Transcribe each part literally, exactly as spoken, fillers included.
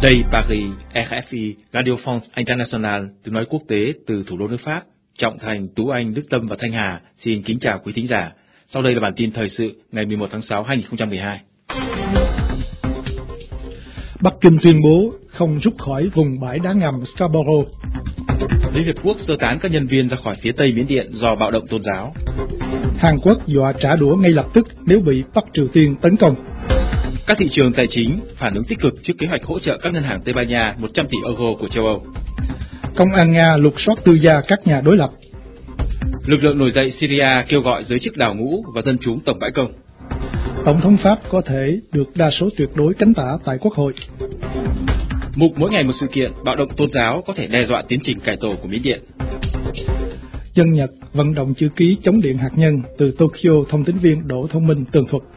Đây Paris, R F I, Radio France International, tiếng nói quốc tế từ thủ đô nước Pháp. Trọng Thành, Tú Anh, Đức Tâm và Thanh Hà xin kính chào quý thính giả. Sau đây là bản tin thời sự ngày mười một tháng sáu năm hai nghìn không trăm mười hai. Bắc Kinh tuyên bố không rút khỏi vùng bãi đá ngầm Scarborough. Liên Hiệp Quốc sơ tán các nhân viên ra khỏi phía Tây Miến Điện do bạo động tôn giáo. Hàn Quốc dọa trả đũa ngay lập tức nếu bị Bắc Triều Tiên tấn công. Các thị trường tài chính phản ứng tích cực trước kế hoạch hỗ trợ các ngân hàng Tây Ban Nha một trăm tỷ euro của châu Âu. Công an Nga lục soát tư gia các nhà đối lập. Lực lượng nổi dậy Syria kêu gọi giới chức đào ngũ và dân chúng tổng bãi công. Tổng thống Pháp có thể được đa số tuyệt đối cánh tả tại Quốc hội. Mục mỗi ngày một sự kiện, bạo động tôn giáo có thể đe dọa tiến trình cải tổ của Miến Điện. Dân Nhật vận động chữ ký chống điện hạt nhân, từ Tokyo thông tín viên Đỗ Thông Minh tường thuật.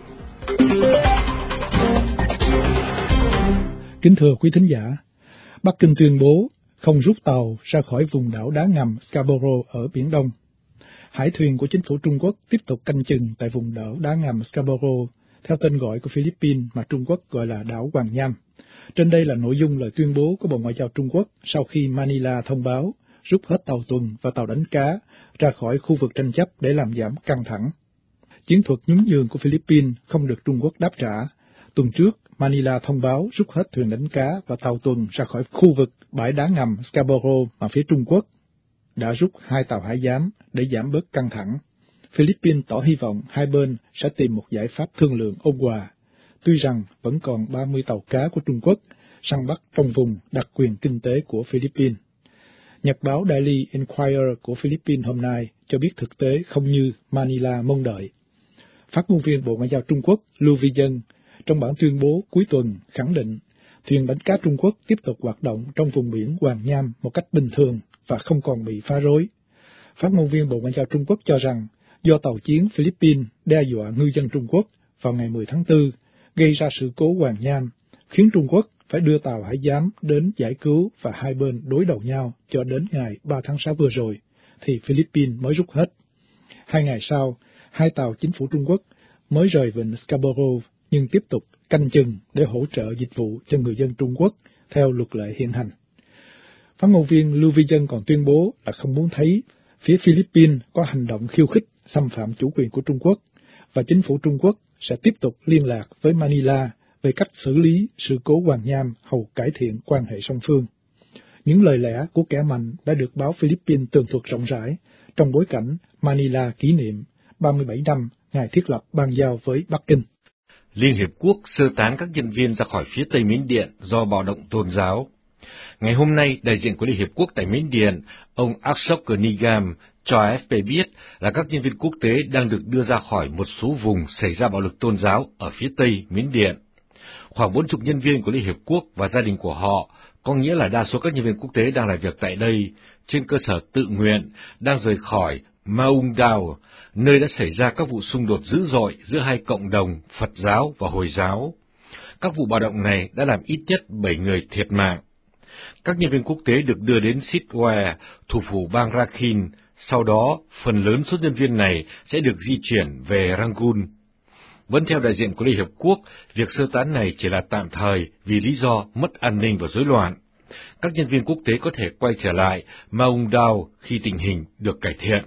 Kính thưa quý thính giả, Bắc Kinh tuyên bố không rút tàu ra khỏi vùng đảo đá ngầm Scarborough ở Biển Đông. Hải thuyền của chính phủ Trung Quốc tiếp tục canh chừng tại vùng đảo đá ngầm Scarborough, theo tên gọi của Philippines mà Trung Quốc gọi là đảo Hoàng Nham. Trên đây là nội dung lời tuyên bố của Bộ Ngoại giao Trung Quốc sau khi Manila thông báo rút hết tàu tuần và tàu đánh cá ra khỏi khu vực tranh chấp để làm giảm căng thẳng. Chiến thuật nhún nhường của Philippines không được Trung Quốc đáp trả. Tuần trước, Manila thông báo rút hết thuyền đánh cá và tàu tuần ra khỏi khu vực bãi đá ngầm Scarborough mà phía Trung Quốc đã rút hai tàu hải giám để giảm bớt căng thẳng. Philippines tỏ hy vọng hai bên sẽ tìm một giải pháp thương lượng ôn hòa, tuy rằng vẫn còn ba mươi tàu cá của Trung Quốc săn bắt trong vùng đặc quyền kinh tế của Philippines. Nhật báo Daily Enquirer của Philippines hôm nay cho biết thực tế không như Manila mong đợi. Phát ngôn viên Bộ Ngoại giao Trung Quốc Lưu Vi Dân trong bản tuyên bố cuối tuần khẳng định thuyền đánh cá Trung Quốc tiếp tục hoạt động trong vùng biển Hoàng Nham một cách bình thường và không còn bị phá rối. Phát ngôn viên Bộ Ngoại giao Trung Quốc cho rằng do tàu chiến Philippines đe dọa ngư dân Trung Quốc vào ngày mười tháng tư gây ra sự cố Hoàng Nham, khiến Trung Quốc phải đưa tàu hải giám đến giải cứu và hai bên đối đầu nhau cho đến ngày ba tháng sáu vừa rồi, thì Philippines mới rút hết. Hai ngày sau, hai tàu chính phủ Trung Quốc mới rời vịnh Scarborough nhưng tiếp tục canh chừng để hỗ trợ dịch vụ cho người dân Trung Quốc theo luật lệ hiện hành. Phát ngôn viên Lưu Vi Dân còn tuyên bố là không muốn thấy phía Philippines có hành động khiêu khích xâm phạm chủ quyền của Trung Quốc và chính phủ Trung Quốc sẽ tiếp tục liên lạc với Manila về cách xử lý sự cố Hoàng Nham hầu cải thiện quan hệ song phương. Những lời lẽ của kẻ mạnh đã được báo Philippines tường thuật rộng rãi trong bối cảnh Manila kỷ niệm ba mươi bảy năm ngày thiết lập bang giao với Bắc Kinh. Liên Hiệp Quốc sơ tán các nhân viên ra khỏi phía Tây Miến Điện do bạo động tôn giáo. Ngày hôm nay, đại diện của Liên Hiệp Quốc tại Miến Điện, ông Ashok Nigam, cho A F P biết là các nhân viên quốc tế đang được đưa ra khỏi một số vùng xảy ra bạo lực tôn giáo ở phía Tây Miến Điện. Khoảng bốn mươi nhân viên của Liên Hiệp Quốc và gia đình của họ, có nghĩa là đa số các nhân viên quốc tế đang làm việc tại đây, trên cơ sở tự nguyện, đang rời khỏi Maung Dao, nơi đã xảy ra các vụ xung đột dữ dội giữa hai cộng đồng Phật giáo và Hồi giáo. Các vụ bạo động này đã làm ít nhất bảy người thiệt mạng. Các nhân viên quốc tế được đưa đến Sitwe, thủ phủ bang Rakhine, sau đó phần lớn số nhân viên này sẽ được di chuyển về Rangoon. Vẫn theo đại diện của Liên Hiệp Quốc, việc sơ tán này chỉ là tạm thời vì lý do mất an ninh và rối loạn. Các nhân viên quốc tế có thể quay trở lại Maung Dao khi tình hình được cải thiện.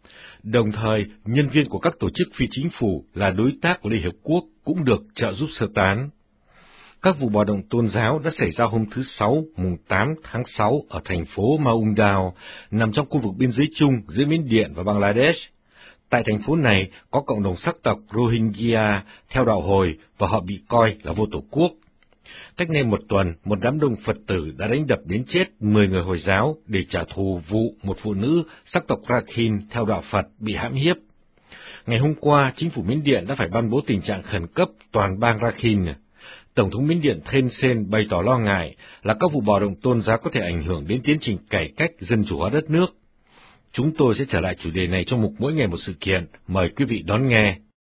Đồng thời, nhân viên của các tổ chức phi chính phủ là đối tác của Liên Hiệp Quốc cũng được trợ giúp sơ tán. Các vụ bạo động tôn giáo đã xảy ra hôm thứ Sáu, mùng tám tháng sáu ở thành phố Maung Dao, nằm trong khu vực biên giới chung giữa Miến Điện và Bangladesh. Tại thành phố này có cộng đồng sắc tộc Rohingya theo đạo Hồi và họ bị coi là vô tổ quốc. Cách đây một tuần, một đám đông Phật tử đã đánh đập đến chết mười người Hồi giáo để trả thù vụ một phụ nữ sắc tộc Rakhine theo đạo Phật bị hãm hiếp. Ngày hôm qua, chính phủ Miến Điện đã phải ban bố tình trạng khẩn cấp toàn bang Rakhine. Tổng thống Miến Điện Thein Sein bày tỏ lo ngại là các vụ bạo động tôn giáo có thể ảnh hưởng đến tiến trình cải cách dân chủ hóa đất nước. Chúng tôi sẽ trở lại chủ đề này trong mục mỗi ngày một sự kiện. Mời quý vị đón nghe.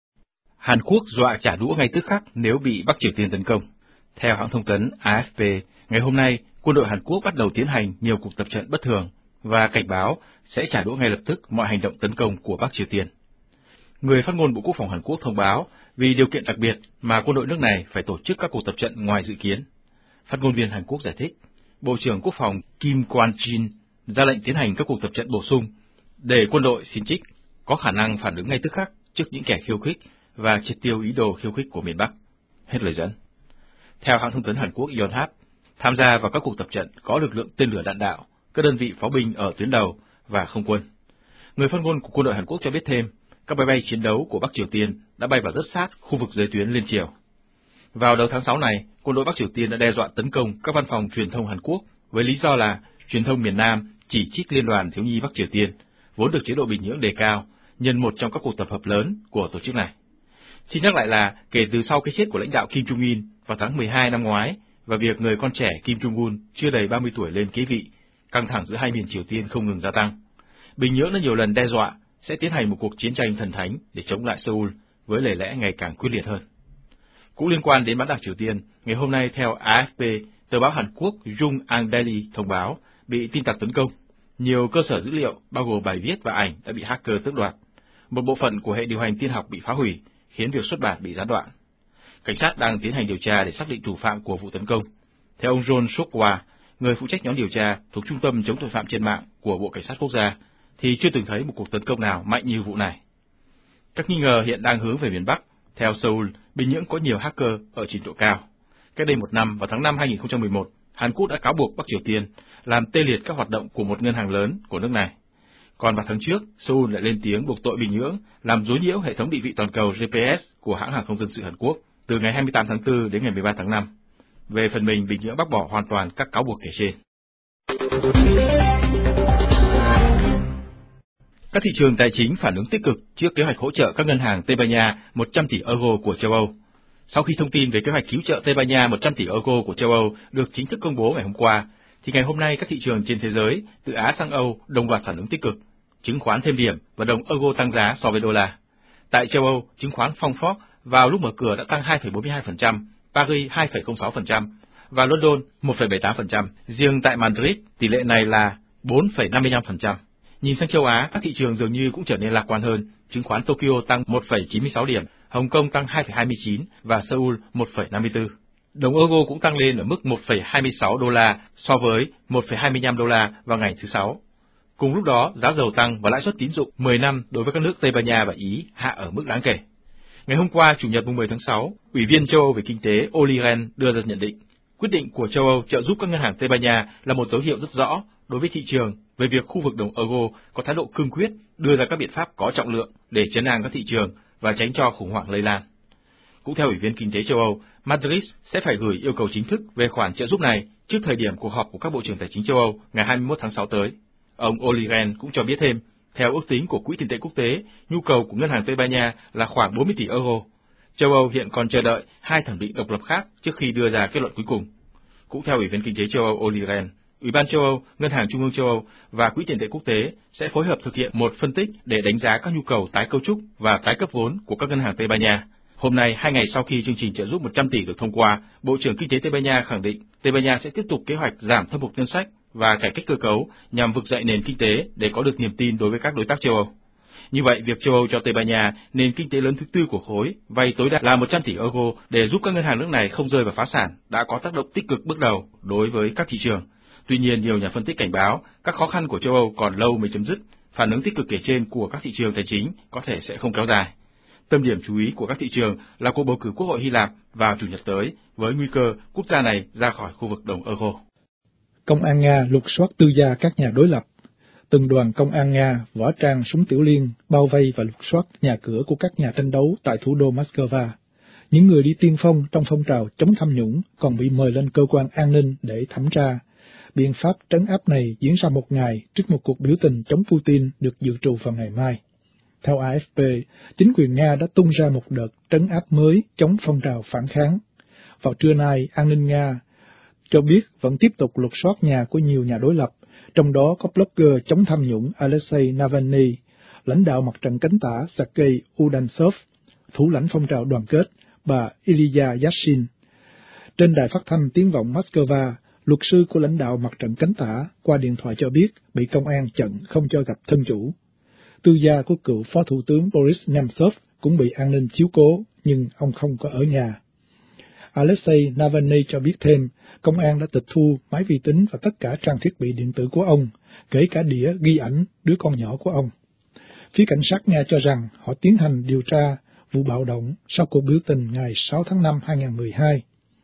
Hàn Quốc dọa trả đũa ngay tức khắc nếu bị Bắc Triều Tiên tấn công. Theo hãng thông tấn A F P, ngày hôm nay, quân đội Hàn Quốc bắt đầu tiến hành nhiều cuộc tập trận bất thường và cảnh báo sẽ trả đũa ngay lập tức mọi hành động tấn công của Bắc Triều Tiên. Người phát ngôn Bộ Quốc phòng Hàn Quốc thông báo vì điều kiện đặc biệt mà quân đội nước này phải tổ chức các cuộc tập trận ngoài dự kiến. Phát ngôn viên Hàn Quốc giải thích, Bộ trưởng Quốc phòng Kim Kwon-jin ra lệnh tiến hành các cuộc tập trận bổ sung để quân đội Sinchik có khả năng phản ứng ngay tức khắc trước những kẻ khiêu khích và triệt tiêu ý đồ khiêu khích của miền Bắc. Hết lời dẫn. Theo hãng thông tấn Hàn Quốc Yonhap, tham gia vào các cuộc tập trận có lực lượng tên lửa đạn đạo, các đơn vị pháo binh ở tuyến đầu và không quân. Người phát ngôn của quân đội Hàn Quốc cho biết thêm, các máy bay chiến đấu của Bắc Triều Tiên đã bay vào rất sát khu vực giới tuyến liên triều. Vào đầu tháng sáu này, quân đội Bắc Triều Tiên đã đe dọa tấn công các văn phòng truyền thông Hàn Quốc với lý do là truyền thông miền Nam chỉ trích Liên đoàn Thiếu nhi Bắc Triều Tiên, vốn được chế độ Bình Nhưỡng đề cao, nhân một trong các cuộc tập hợp lớn của tổ chức này. Xin nhắc lại là kể từ sau cái chết của lãnh đạo Kim Jong-un vào tháng mười hai năm ngoái và việc người con trẻ Kim Jong-un chưa đầy ba mươi tuổi lên kế vị, căng thẳng giữa hai miền Triều Tiên không ngừng gia tăng. Bình Nhưỡng đã nhiều lần đe dọa sẽ tiến hành một cuộc chiến tranh thần thánh để chống lại Seoul với lời lẽ ngày càng quyết liệt hơn. Cũng liên quan đến bán đảo Triều Tiên, ngày hôm nay theo a ép pê, tờ báo Hàn Quốc Yonhap Daily thông báo bị tin tặc tấn công. Nhiều cơ sở dữ liệu, bao gồm bài viết và ảnh, đã bị hacker tước đoạt. Một bộ phận của hệ điều hành tin học bị phá hủy, khiến việc xuất bản bị gián đoạn. Cảnh sát đang tiến hành điều tra để xác định thủ phạm của vụ tấn công. Theo ông John Sokwa, người phụ trách nhóm điều tra thuộc Trung tâm chống tội phạm trên mạng của Bộ Cảnh sát Quốc gia, thì chưa từng thấy một cuộc tấn công nào mạnh như vụ này. Các nghi ngờ hiện đang hướng về miền Bắc. Theo Seoul, Bình Nhưỡng có nhiều hacker ở trình độ cao. Cách đây một năm, vào tháng năm hai nghìn không trăm mười một, Hàn Quốc đã cáo buộc Bắc Triều Tiên làm tê liệt các hoạt động của một ngân hàng lớn của nước này. Còn vào tháng trước, Seoul lại lên tiếng buộc tội Bình Nhưỡng làm rối nhiễu hệ thống định vị toàn cầu giê pê ét của hãng hàng không dân sự Hàn Quốc từ ngày hai mươi tám tháng tư đến ngày mười ba tháng năm. Về phần mình, Bình Nhưỡng bác bỏ hoàn toàn các cáo buộc kể trên. Các thị trường tài chính phản ứng tích cực trước kế hoạch hỗ trợ các ngân hàng Tây Ban Nha một trăm tỷ euro của châu Âu. Sau khi thông tin về kế hoạch cứu trợ Tây Ban Nha một trăm tỷ euro của châu Âu được chính thức công bố ngày hôm qua, thì ngày hôm nay các thị trường trên thế giới, từ Á sang Âu, đồng loạt phản ứng tích cực. Chứng khoán thêm điểm và đồng euro tăng giá so với đô la. Tại châu Âu, chứng khoán Frankfurt vào lúc mở cửa đã tăng hai phẩy bốn mươi hai phần trăm, Paris hai phẩy không sáu phần trăm và London một phẩy bảy mươi tám phần trăm. Riêng tại Madrid, tỷ lệ này là bốn phẩy năm mươi lăm phần trăm. Nhìn sang châu Á, các thị trường dường như cũng trở nên lạc quan hơn. Chứng khoán Tokyo tăng một phẩy chín mươi sáu điểm, Hồng Kông tăng hai phẩy hai mươi chín và Seoul một phẩy năm mươi tư. Đồng euro cũng tăng lên ở mức một phẩy hai mươi sáu đô la so với một phẩy hai mươi lăm đô la vào ngày thứ Sáu. Cùng lúc đó, giá dầu tăng và lãi suất tín dụng mười năm đối với các nước Tây Ban Nha và Ý hạ ở mức đáng kể. Ngày hôm qua, Chủ nhật mùng mười tháng sáu, Ủy viên châu Âu về Kinh tế Olli Rehn đưa ra nhận định, quyết định của châu Âu trợ giúp các ngân hàng Tây Ban Nha là một dấu hiệu rất rõ đối với thị trường về việc khu vực đồng euro có thái độ cương quyết đưa ra các biện pháp có trọng lượng để trấn an các thị trường và tránh cho khủng hoảng lây lan. Cũng theo Ủy viên Kinh tế châu Âu, Madrid sẽ phải gửi yêu cầu chính thức về khoản trợ giúp này trước thời điểm cuộc họp của các bộ trưởng tài chính châu Âu ngày hai mươi mốt tháng sáu tới. Ông Olli Rehn cũng cho biết thêm, theo ước tính của Quỹ tiền tệ quốc tế, nhu cầu của ngân hàng Tây Ban Nha là khoảng bốn mươi tỷ euro. Châu Âu hiện còn chờ đợi hai thẩm định độc lập khác trước khi đưa ra kết luận cuối cùng. Cũng theo Ủy viên Kinh tế châu Âu Olli Rehn, Ủy ban châu Âu, Ngân hàng Trung ương châu Âu và Quỹ tiền tệ quốc tế sẽ phối hợp thực hiện một phân tích để đánh giá các nhu cầu tái cấu trúc và tái cấp vốn của các ngân hàng Tây Ban Nha. Hôm nay, hai ngày sau khi chương trình trợ giúp một trăm tỷ được thông qua, Bộ trưởng Kinh tế Tây Ban Nha khẳng định Tây Ban Nha sẽ tiếp tục kế hoạch giảm thâm hụt ngân sách và cải cách cơ cấu nhằm vực dậy nền kinh tế để có được niềm tin đối với các đối tác châu Âu. Như vậy, việc châu Âu cho Tây Ban Nha, nền kinh tế lớn thứ tư của khối, vay tối đa là một trăm tỷ euro để giúp các ngân hàng nước này không rơi vào phá sản đã có tác động tích cực bước đầu đối với các thị trường. Tuy nhiên, nhiều nhà phân tích cảnh báo các khó khăn của châu Âu còn lâu mới chấm dứt, phản ứng tích cực kể trên của các thị trường tài chính có thể sẽ không kéo dài. Tâm điểm chú ý của các thị trường là cuộc bầu cử Quốc hội Hy Lạp vào Chủ nhật tới, với nguy cơ quốc gia này ra khỏi khu vực đồng euro. Công an Nga lục soát tư gia các nhà đối lập. Từng đoàn công an Nga võ trang súng tiểu liên bao vây và lục soát nhà cửa của các nhà tranh đấu tại thủ đô Moscow. Những người đi tiên phong trong phong trào chống tham nhũng còn bị mời lên cơ quan an ninh để thẩm tra. Biện pháp trấn áp này diễn ra một ngày trước một cuộc biểu tình chống Putin được dự trù vào ngày mai. Theo a ép pê, chính quyền Nga đã tung ra một đợt trấn áp mới chống phong trào phản kháng. Vào trưa nay, an ninh Nga cho biết vẫn tiếp tục lục soát nhà của nhiều nhà đối lập, trong đó có blogger chống tham nhũng Alexei Navalny, lãnh đạo mặt trận cánh tả Sergei Udantsev, thủ lãnh phong trào đoàn kết bà Ilya Yashin. Trên đài phát thanh tiếng vọng Moscow, luật sư của lãnh đạo mặt trận cánh tả qua điện thoại cho biết bị công an chặn không cho gặp thân chủ. Tư gia của cựu Phó Thủ tướng Boris Nemtsov cũng bị an ninh chiếu cố, nhưng ông không có ở nhà. Alexei Navalny cho biết thêm, công an đã tịch thu máy vi tính và tất cả trang thiết bị điện tử của ông, kể cả đĩa ghi ảnh đứa con nhỏ của ông. Phía cảnh sát Nga cho rằng họ tiến hành điều tra vụ bạo động sau cuộc biểu tình ngày sáu tháng năm hai nghìn không trăm mười hai.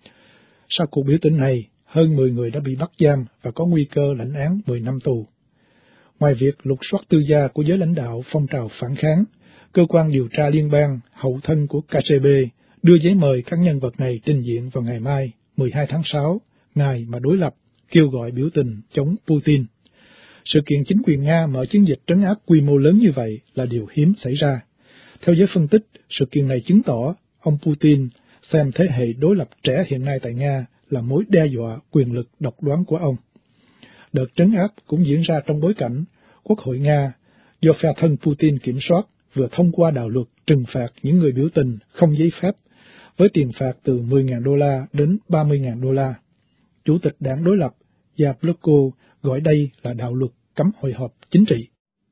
Sau cuộc biểu tình này, hơn mười người đã bị bắt giam và có nguy cơ lãnh án mười năm tù. Ngoài việc lục soát tư gia của giới lãnh đạo phong trào phản kháng, cơ quan điều tra liên bang hậu thân của ca giê bê đưa giấy mời các nhân vật này trình diện vào ngày mai, mười hai tháng sáu, ngày mà đối lập, kêu gọi biểu tình chống Putin. Sự kiện chính quyền Nga mở chiến dịch trấn áp quy mô lớn như vậy là điều hiếm xảy ra. Theo giới phân tích, sự kiện này chứng tỏ ông Putin xem thế hệ đối lập trẻ hiện nay tại Nga là mối đe dọa quyền lực độc đoán của ông. Đợt trấn áp cũng diễn ra trong bối cảnh Quốc hội Nga, do phe thân Putin kiểm soát, vừa thông qua đạo luật trừng phạt những người biểu tình không giấy phép, với tiền phạt từ mười nghìn đô la đến ba mươi nghìn đô la. Chủ tịch đảng đối lập Yabloko gọi đây là đạo luật cấm hội họp chính trị.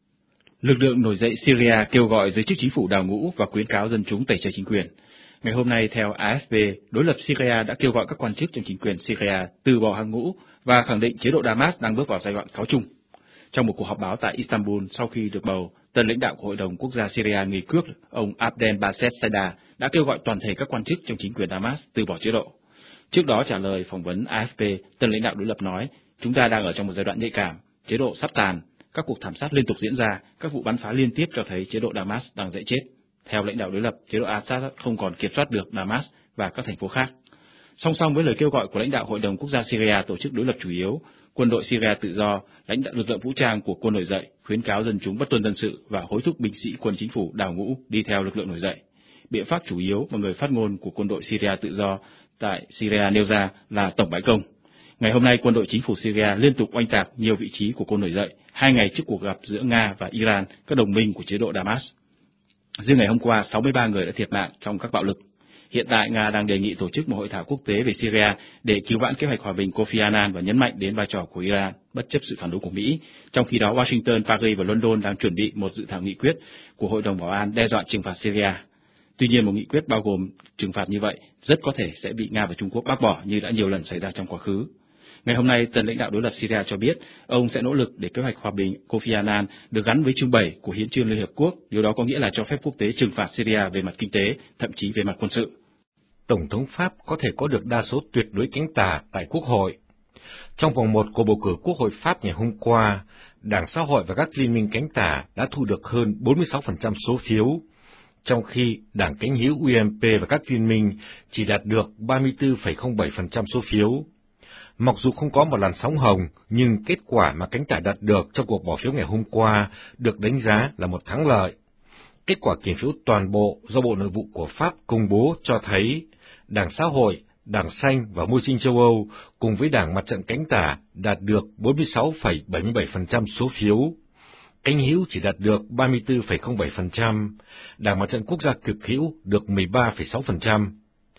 Lực lượng nổi dậy Syria kêu gọi giới chức chính phủ đào ngũ và khuyến cáo dân chúng tẩy chay chính quyền. Ngày hôm nay, theo a ép pê, đối lập Syria đã kêu gọi các quan chức trong chính quyền Syria từ bỏ hàng ngũ và khẳng định chế độ Damas đang bước vào giai đoạn cáo chung. Trong một cuộc họp báo tại Istanbul sau khi được bầu, tân lãnh đạo của Hội đồng Quốc gia Syria người Kurd, ông Abdel Baset Saida, đã kêu gọi toàn thể các quan chức trong chính quyền Damas từ bỏ chế độ. Trước đó trả lời phỏng vấn a ép pê, tân lãnh đạo đối lập nói, chúng ta đang ở trong một giai đoạn nhạy cảm, chế độ sắp tàn, các cuộc thảm sát liên tục diễn ra, các vụ bắn phá liên tiếp cho thấy chế độ Damas đang dễ chết. Theo lãnh đạo đối lập, chế độ Assad không còn kiểm soát được Damas và các thành phố khác. Song song với lời kêu gọi của lãnh đạo Hội đồng Quốc gia Syria, tổ chức đối lập chủ yếu, quân đội Syria tự do, lãnh đạo lực lượng vũ trang của quân nổi dậy, khuyến cáo dân chúng bất tuân dân sự và hối thúc binh sĩ quân chính phủ đào ngũ đi theo lực lượng nổi dậy. Biện pháp chủ yếu mà người phát ngôn của quân đội Syria tự do tại Syria nêu ra là tổng bãi công. Ngày hôm nay, quân đội chính phủ Syria liên tục oanh tạc nhiều vị trí của quân nổi dậy, hai ngày trước cuộc gặp giữa Nga và Iran, các đồng minh của chế độ Damas. Riêng ngày hôm qua, sáu mươi ba người đã thiệt mạng trong các bạo lực. Hiện tại, Nga đang đề nghị tổ chức một hội thảo quốc tế về Syria để cứu vãn kế hoạch hòa bình Kofi Annan và nhấn mạnh đến vai trò của Iran, bất chấp sự phản đối của Mỹ. Trong khi đó, Washington, Paris và London đang chuẩn bị một dự thảo nghị quyết của Hội đồng Bảo an đe dọa trừng phạt Syria. Tuy nhiên, một nghị quyết bao gồm trừng phạt như vậy rất có thể sẽ bị Nga và Trung Quốc bác bỏ như đã nhiều lần xảy ra trong quá khứ. Ngày hôm nay, tân lãnh đạo đối lập Syria cho biết ông sẽ nỗ lực để kế hoạch hòa bình Kofi Annan được gắn với chương bảy của Hiến chương Liên Hợp Quốc. Điều đó có nghĩa là cho phép quốc tế trừng phạt Syria về mặt kinh tế, thậm chí về mặt quân sự. Tổng thống Pháp có thể có được đa số tuyệt đối cánh tả tại Quốc hội. Trong vòng một của bầu cử Quốc hội Pháp ngày hôm qua, Đảng Xã hội và các liên minh cánh tả đã thu được hơn bốn mươi sáu phần trăm số phiếu, trong khi Đảng Cánh hữu u em pê và các liên minh chỉ đạt được ba mươi tư phẩy không bảy phần trăm số phiếu. Mặc dù không có một làn sóng hồng, nhưng kết quả mà cánh tả đạt được trong cuộc bỏ phiếu ngày hôm qua được đánh giá là một thắng lợi. Kết quả kiểm phiếu toàn bộ do Bộ Nội vụ của Pháp công bố cho thấy Đảng Xã hội, Đảng Xanh và Mưu sinh châu Âu cùng với Đảng Mặt trận cánh tả đạt được bốn mươi sáu phẩy bảy mươi bảy phần trăm số phiếu. Cánh hữu chỉ đạt được ba mươi tư phẩy không bảy phần trăm, Đảng Mặt trận Quốc gia cực hữu được mười ba phẩy sáu phần trăm.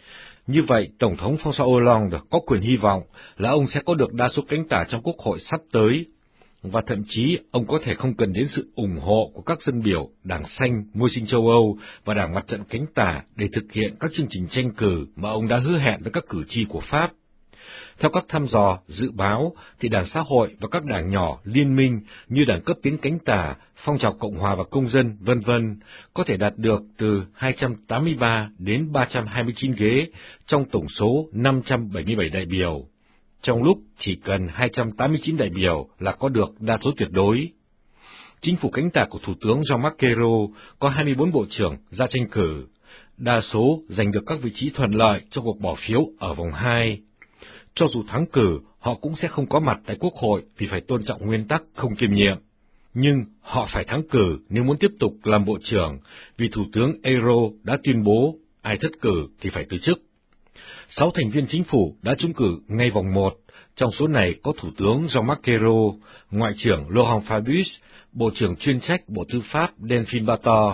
Như vậy, Tổng thống François Hollande có quyền hy vọng là ông sẽ có được đa số cánh tả trong Quốc hội sắp tới, và thậm chí ông có thể không cần đến sự ủng hộ của các dân biểu Đảng Xanh, Mưu sinh châu Âu và Đảng Mặt trận cánh tả để thực hiện các chương trình tranh cử mà ông đã hứa hẹn với các cử tri của Pháp. Theo các thăm dò, dự báo, thì Đảng Xã hội và các đảng nhỏ liên minh như Đảng cấp tiến cánh tả, Phong trào Cộng hòa và Công dân, vân vân có thể đạt được từ hai trăm tám mươi ba đến ba trăm hai mươi chín ghế trong tổng số năm trăm bảy mươi bảy đại biểu, trong lúc chỉ cần hai trăm tám mươi chín đại biểu là có được đa số tuyệt đối. Chính phủ cánh tả của Thủ tướng Jean-Marc Ayrault có hai mươi bốn bộ trưởng ra tranh cử, đa số giành được các vị trí thuận lợi trong cuộc bỏ phiếu ở vòng hai. Cho dù thắng cử, họ cũng sẽ không có mặt tại Quốc hội vì phải tôn trọng nguyên tắc không kiêm nhiệm. Nhưng họ phải thắng cử nếu muốn tiếp tục làm bộ trưởng, vì Thủ tướng Ayrault đã tuyên bố ai thất cử thì phải từ chức. Sáu thành viên chính phủ đã trúng cử ngay vòng một, trong số này có Thủ tướng Jean-Marc Ayrault, Ngoại trưởng Laurent Fabius, Bộ trưởng chuyên trách Bộ Tư pháp Delphine Batho.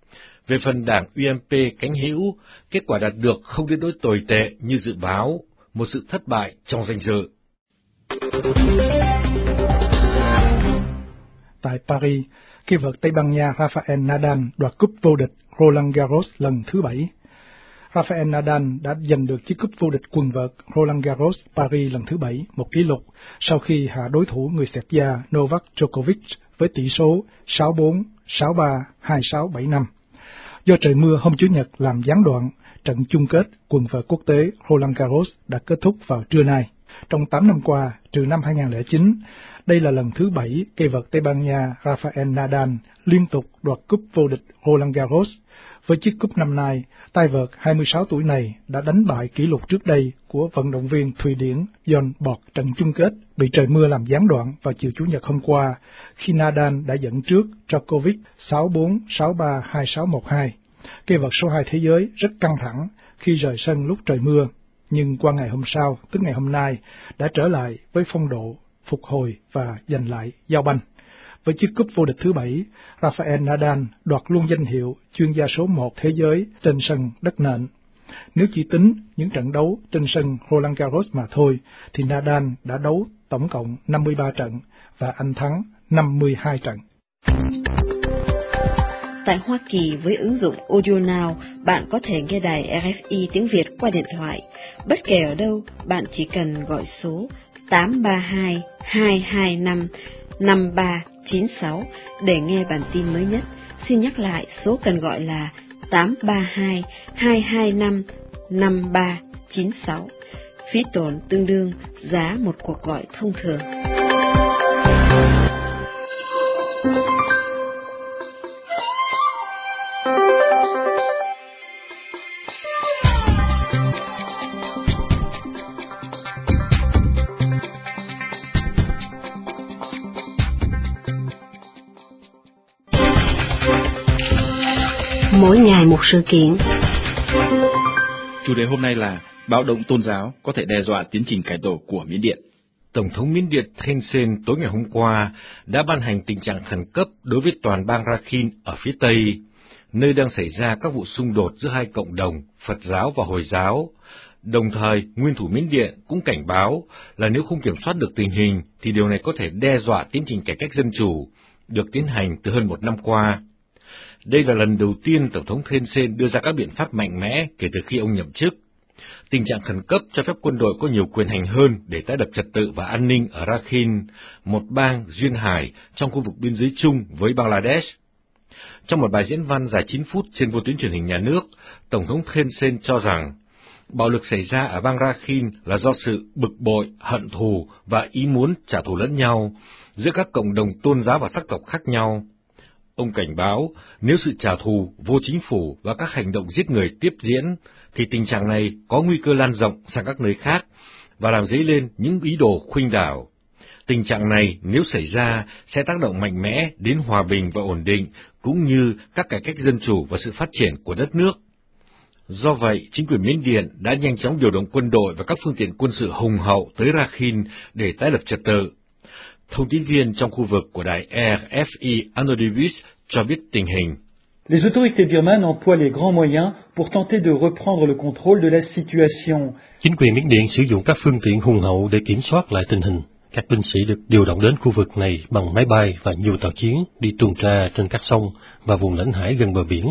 Về phần đảng u em pê cánh hữu, kết quả đạt được không đến nỗi tồi tệ như dự báo, một sự thất bại trong danh dự. Tại Paris, cây vợt Tây Ban Nha Rafael Nadal đoạt cúp vô địch Roland Garros lần thứ bảy. Rafael Nadal đã giành được chiếc cúp vô địch quần vợt Roland Garros Paris lần thứ bảy, một kỷ lục sau khi hạ đối thủ người Serbia Novak Djokovic với tỷ số sáu bốn, sáu ba, hai sáu, bảy năm. Do trời mưa hôm Chủ nhật làm gián đoạn, trận chung kết quần vợt quốc tế Roland Garros đã kết thúc vào trưa nay. Trong tám năm qua, trừ năm hai không không chín, đây là lần thứ bảy cây vợt Tây Ban Nha Rafael Nadal liên tục đoạt cúp vô địch Roland Garros. Với chiếc cúp năm nay, tay vợt hai mươi sáu tuổi này đã đánh bại kỷ lục trước đây của vận động viên Thụy Điển Bjorn Borg trận chung kết bị trời mưa làm gián đoạn vào chiều Chủ nhật hôm qua, khi Nadal đã dẫn trước Djokovic sáu bốn, sáu ba, hai sáu, một hai. Cây vợt số hai thế giới rất căng thẳng khi rời sân lúc trời mưa, nhưng qua ngày hôm sau, tức ngày hôm nay, đã trở lại với phong độ, phục hồi và giành lại giao banh. Với chiếc cúp vô địch thứ bảy, Rafael Nadal đoạt luôn danh hiệu chuyên gia số một thế giới trên sân đất nện. Nếu chỉ tính những trận đấu trên sân Roland Garros mà thôi, thì Nadal đã đấu tổng cộng năm mươi ba trận và anh thắng năm mươi hai trận. Tại Hoa Kỳ, với ứng dụng Audio Now, bạn có thể nghe đài rờ ép i tiếng Việt qua điện thoại. Bất kể ở đâu, bạn chỉ cần gọi số tám ba hai, hai hai năm, năm ba chín sáu để nghe bản tin mới nhất. Xin nhắc lại, số cần gọi là tám ba hai, hai hai năm, năm ba chín sáu. Phí tổn tương đương giá một cuộc gọi thông thường. Mỗi ngày một sự kiện. Chủ đề hôm nay là bạo động tôn giáo có thể đe dọa tiến trình cải tổ của Miến Điện. Tổng thống Miến Điện Thein Sein tối ngày hôm qua đã ban hành tình trạng khẩn cấp đối với toàn bang Rakhine ở phía Tây, nơi đang xảy ra các vụ xung đột giữa hai cộng đồng Phật giáo và Hồi giáo. Đồng thời, nguyên thủ Miến Điện cũng cảnh báo là nếu không kiểm soát được tình hình thì điều này có thể đe dọa tiến trình cải cách dân chủ được tiến hành từ hơn một năm qua. Đây là lần đầu tiên Tổng thống Thein Sein đưa ra các biện pháp mạnh mẽ kể từ khi ông nhậm chức. Tình trạng khẩn cấp cho phép quân đội có nhiều quyền hành hơn để tái lập trật tự và an ninh ở Rakhine, một bang duyên hải trong khu vực biên giới chung với Bangladesh. Trong một bài diễn văn dài chín phút trên vô tuyến truyền hình nhà nước, Tổng thống Thein Sein cho rằng bạo lực xảy ra ở bang Rakhine là do sự bực bội, hận thù và ý muốn trả thù lẫn nhau giữa các cộng đồng tôn giáo và sắc tộc khác nhau. Ông cảnh báo, nếu sự trả thù, vô chính phủ và các hành động giết người tiếp diễn, thì tình trạng này có nguy cơ lan rộng sang các nơi khác và làm dấy lên những ý đồ khuynh đảo. Tình trạng này nếu xảy ra sẽ tác động mạnh mẽ đến hòa bình và ổn định, cũng như các cải cách dân chủ và sự phát triển của đất nước. Do vậy, chính quyền Miến Điện đã nhanh chóng điều động quân đội và các phương tiện quân sự hùng hậu tới Rakhine để tái lập trật tự. Thông tin viên trong khu vực của đài rờ ép i Anonymous cho biết tình hình. Les autorités birmanes emploient les grands moyens pour tenter de reprendre le contrôle de la situation. Chính quyền Miến Điện sử dụng các phương tiện hùng hậu để kiểm soát lại tình hình. Các binh sĩ được điều động đến khu vực này bằng máy bay và nhiều tàu chiến đi tuần tra trên các sông và vùng lãnh hải gần bờ biển.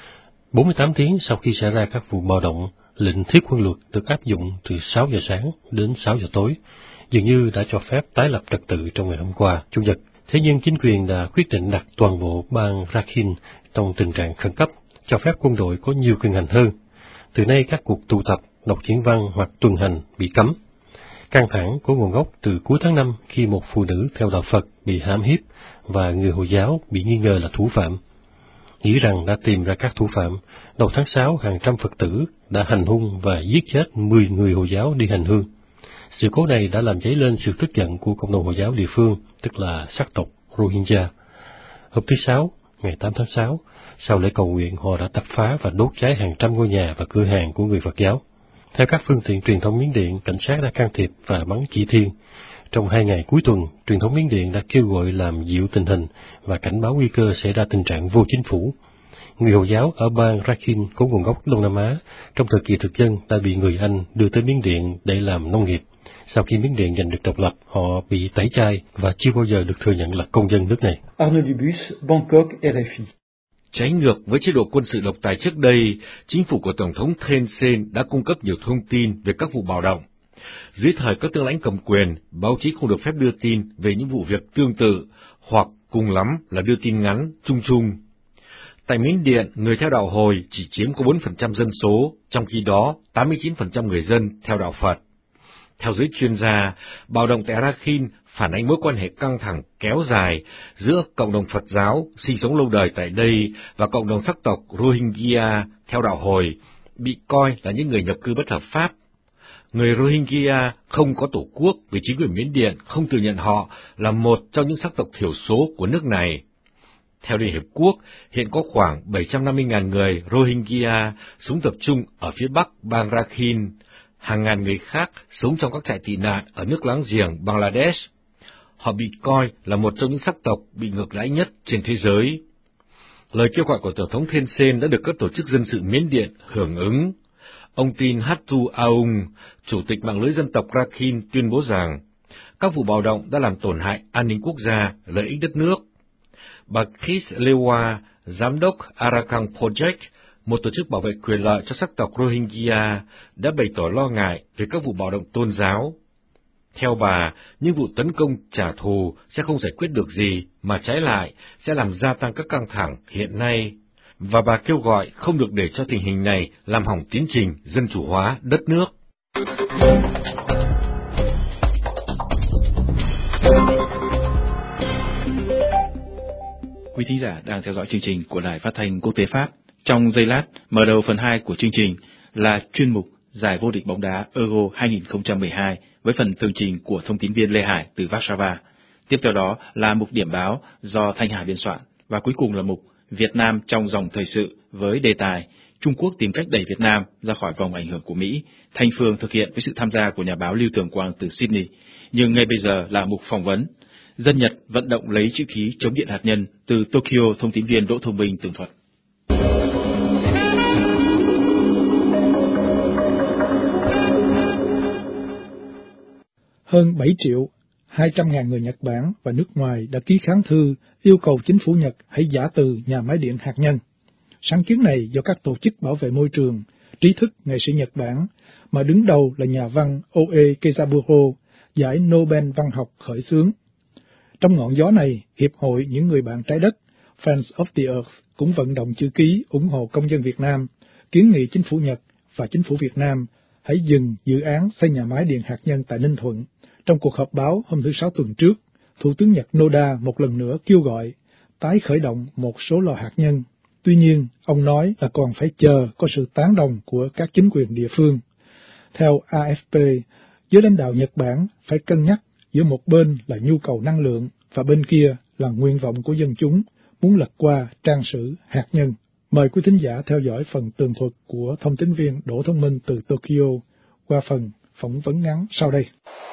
bốn mươi tám tiếng sau khi xảy ra các vụ bạo động, lệnh thiết quân luật được áp dụng từ sáu giờ sáng đến sáu giờ tối, dường như đã cho phép tái lập trật tự trong ngày hôm qua, Chủ nhật. Thế nhưng chính quyền đã quyết định đặt toàn bộ bang Rakhine trong tình trạng khẩn cấp, cho phép quân đội có nhiều quyền hành hơn. Từ nay các cuộc tụ tập, đọc diễn văn hoặc tuần hành bị cấm. Căng thẳng có nguồn gốc từ cuối tháng năm khi một phụ nữ theo đạo Phật bị hãm hiếp và người Hồi giáo bị nghi ngờ là thủ phạm. Nghĩ rằng đã tìm ra các thủ phạm, đầu tháng sáu hàng trăm Phật tử đã hành hung và giết chết mười người Hồi giáo đi hành hương. Sự cố này đã làm dấy lên sự tức giận của cộng đồng Hồi giáo địa phương, tức là sắc tộc Rohingya. Hôm thứ Sáu, ngày tám tháng sáu, sau lễ cầu nguyện, họ đã tập phá và đốt cháy hàng trăm ngôi nhà và cửa hàng của người Phật giáo. Theo các phương tiện truyền thông Miến Điện, cảnh sát đã can thiệp và bắn chỉ thiên. Trong hai ngày cuối tuần, truyền thống Miến Điện đã kêu gọi làm dịu tình hình và cảnh báo nguy cơ xảy ra tình trạng vô chính phủ. Người Hồi giáo ở bang Rakhine có nguồn gốc Đông Nam Á, trong thời kỳ thực dân đã bị người Anh đưa tới Miến Điện để làm nông nghiệp. Sau khi Miến Điện giành được độc lập, họ bị tẩy chay và chưa bao giờ được thừa nhận là công dân nước này. Arnaud Dubus, Bangkok, rờ ép i. Trái ngược với chế độ quân sự độc tài trước đây, chính phủ của Tổng thống Thein Sein đã cung cấp nhiều thông tin về các vụ bạo động. Dưới thời các tướng lãnh cầm quyền, báo chí không được phép đưa tin về những vụ việc tương tự, hoặc cùng lắm là đưa tin ngắn, chung chung. Tại Miến Điện, người theo đạo Hồi chỉ chiếm có bốn phần trăm dân số, trong khi đó tám mươi chín phần trăm người dân theo đạo Phật. Theo giới chuyên gia, bạo động tại Rakhine phản ánh mối quan hệ căng thẳng kéo dài giữa cộng đồng Phật giáo sinh sống lâu đời tại đây và cộng đồng sắc tộc Rohingya theo đạo Hồi, bị coi là những người nhập cư bất hợp pháp. Người Rohingya không có tổ quốc vì chính quyền Miến Điện không thừa nhận họ là một trong những sắc tộc thiểu số của nước này. Theo Liên Hiệp Quốc, hiện có khoảng bảy trăm năm mươi nghìn người Rohingya sống tập trung ở phía bắc bang Rakhine. Hàng ngàn người khác sống trong các trại tị nạn ở nước láng giềng Bangladesh. Họ bị coi là một trong những sắc tộc bị ngược đãi nhất trên thế giới. Lời kêu gọi của Tổng thống Thein Sein đã được các tổ chức dân sự Miến Điện hưởng ứng. Ông Tin Hattu Aung, chủ tịch mạng lưới dân tộc Rakhine, tuyên bố rằng các vụ bạo động đã làm tổn hại an ninh quốc gia, lợi ích đất nước. Bà Chris Lewa, giám đốc Arakan Project, một tổ chức bảo vệ quyền lợi cho sắc tộc Rohingya, đã bày tỏ lo ngại về các vụ bạo động tôn giáo. Theo bà, những vụ tấn công trả thù sẽ không giải quyết được gì, mà trái lại sẽ làm gia tăng các căng thẳng hiện nay. Và bà kêu gọi không được để cho tình hình này làm hỏng tiến trình dân chủ hóa đất nước. Quý thính giả đang theo dõi chương trình của Đài Phát thanh Quốc tế Pháp. Trong giây lát, mở đầu phần hai của chương trình là chuyên mục Giải vô địch bóng đá Euro hai không một hai với phần tường trình của thông tín viên Lê Hải từ Warsaw. Tiếp theo đó là mục điểm báo do Thanh Hải biên soạn. Và cuối cùng là mục Việt Nam trong dòng thời sự với đề tài Trung Quốc tìm cách đẩy Việt Nam ra khỏi vòng ảnh hưởng của Mỹ. Thanh Phương thực hiện với sự tham gia của nhà báo Lưu Tường Quang từ Sydney. Nhưng ngay bây giờ là mục phỏng vấn. Dân Nhật vận động lấy chữ khí chống điện hạt nhân từ Tokyo, thông tín viên Đỗ Thông Minh tường thuật. Hơn bảy triệu hai trăm ngàn người Nhật Bản và nước ngoài đã ký kháng thư yêu cầu chính phủ Nhật hãy giã từ nhà máy điện hạt nhân. Sáng kiến này do các tổ chức bảo vệ môi trường, trí thức, nghệ sĩ Nhật Bản, mà đứng đầu là nhà văn Oe Kezaburo, giải Nobel văn học khởi xướng. Trong ngọn gió này, Hiệp hội Những Người Bạn Trái Đất, Friends of the Earth, cũng vận động chữ ký ủng hộ công dân Việt Nam, kiến nghị chính phủ Nhật và chính phủ Việt Nam hãy dừng dự án xây nhà máy điện hạt nhân tại Ninh Thuận. Trong cuộc họp báo hôm thứ Sáu tuần trước, Thủ tướng Nhật Noda một lần nữa kêu gọi tái khởi động một số lò hạt nhân. Tuy nhiên, ông nói là còn phải chờ có sự tán đồng của các chính quyền địa phương. Theo a ép pê, giới lãnh đạo Nhật Bản phải cân nhắc giữa một bên là nhu cầu năng lượng và bên kia là nguyện vọng của dân chúng muốn lật qua trang sử hạt nhân. Mời quý thính giả theo dõi phần tường thuật của thông tín viên Đỗ Thông Minh từ Tokyo qua phần phỏng vấn ngắn sau đây.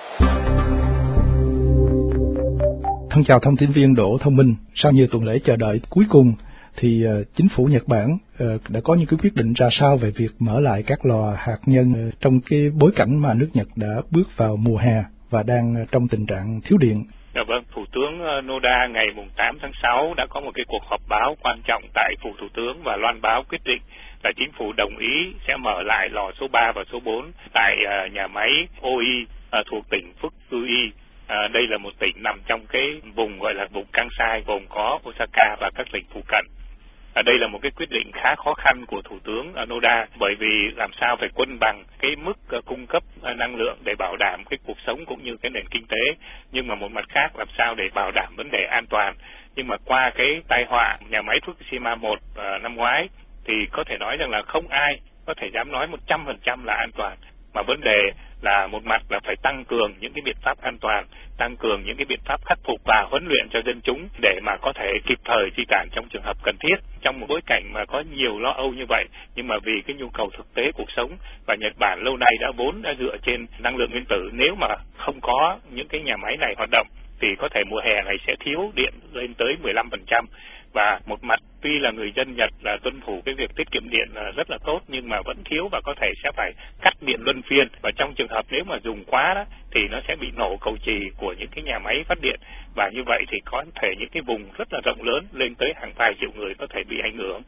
Thân chào thông tín viên Đỗ Thông Minh. Sau nhiều tuần lễ chờ đợi, cuối cùng thì uh, chính phủ Nhật Bản uh, đã có những cái quyết định ra sao về việc mở lại các lò hạt nhân uh, trong cái bối cảnh mà nước Nhật đã bước vào mùa hè và đang uh, trong tình trạng thiếu điện. Dạ vâng, Thủ tướng Noda ngày tám tháng sáu đã có một cái cuộc họp báo quan trọng tại Phủ Thủ tướng và loan báo quyết định là chính phủ đồng ý sẽ mở lại lò số ba và số bốn tại uh, nhà máy Oi uh, thuộc tỉnh Fukui. À, đây là một tỉnh nằm trong cái vùng gọi là vùng Kansai, gồm có Osaka và các tỉnh phụ cận. À, đây là một cái quyết định khá khó khăn của Thủ tướng Noda, bởi vì làm sao phải cân bằng cái mức uh, cung cấp uh, năng lượng để bảo đảm cái cuộc sống cũng như cái nền kinh tế, nhưng mà một mặt khác làm sao để bảo đảm vấn đề an toàn. Nhưng mà qua cái tai họa nhà máy Fukushima một uh, năm ngoái thì có thể nói rằng là không ai có thể dám nói một trăm phần trăm là an toàn, mà vấn đề là một mặt là phải tăng cường những cái biện pháp an toàn, tăng cường những cái biện pháp khắc phục và huấn luyện cho dân chúng để mà có thể kịp thời di tản trong trường hợp cần thiết. Trong một bối cảnh mà có nhiều lo âu như vậy, nhưng mà vì cái nhu cầu thực tế cuộc sống và Nhật Bản lâu nay đã vốn đã dựa trên năng lượng nguyên tử, nếu mà không có những cái nhà máy này hoạt động thì có thể mùa hè này sẽ thiếu điện lên tới mười lăm phần trăm. Và một mặt tuy là người dân Nhật là tuân thủ cái việc tiết kiệm điện rất là tốt, nhưng mà vẫn thiếu và có thể sẽ phải cắt điện luân phiên, và trong trường hợp nếu mà dùng quá đó thì nó sẽ bị nổ cầu chì của những cái nhà máy phát điện, và như vậy thì có thể những cái vùng rất là rộng lớn lên tới hàng vài triệu người có thể bị ảnh hưởng.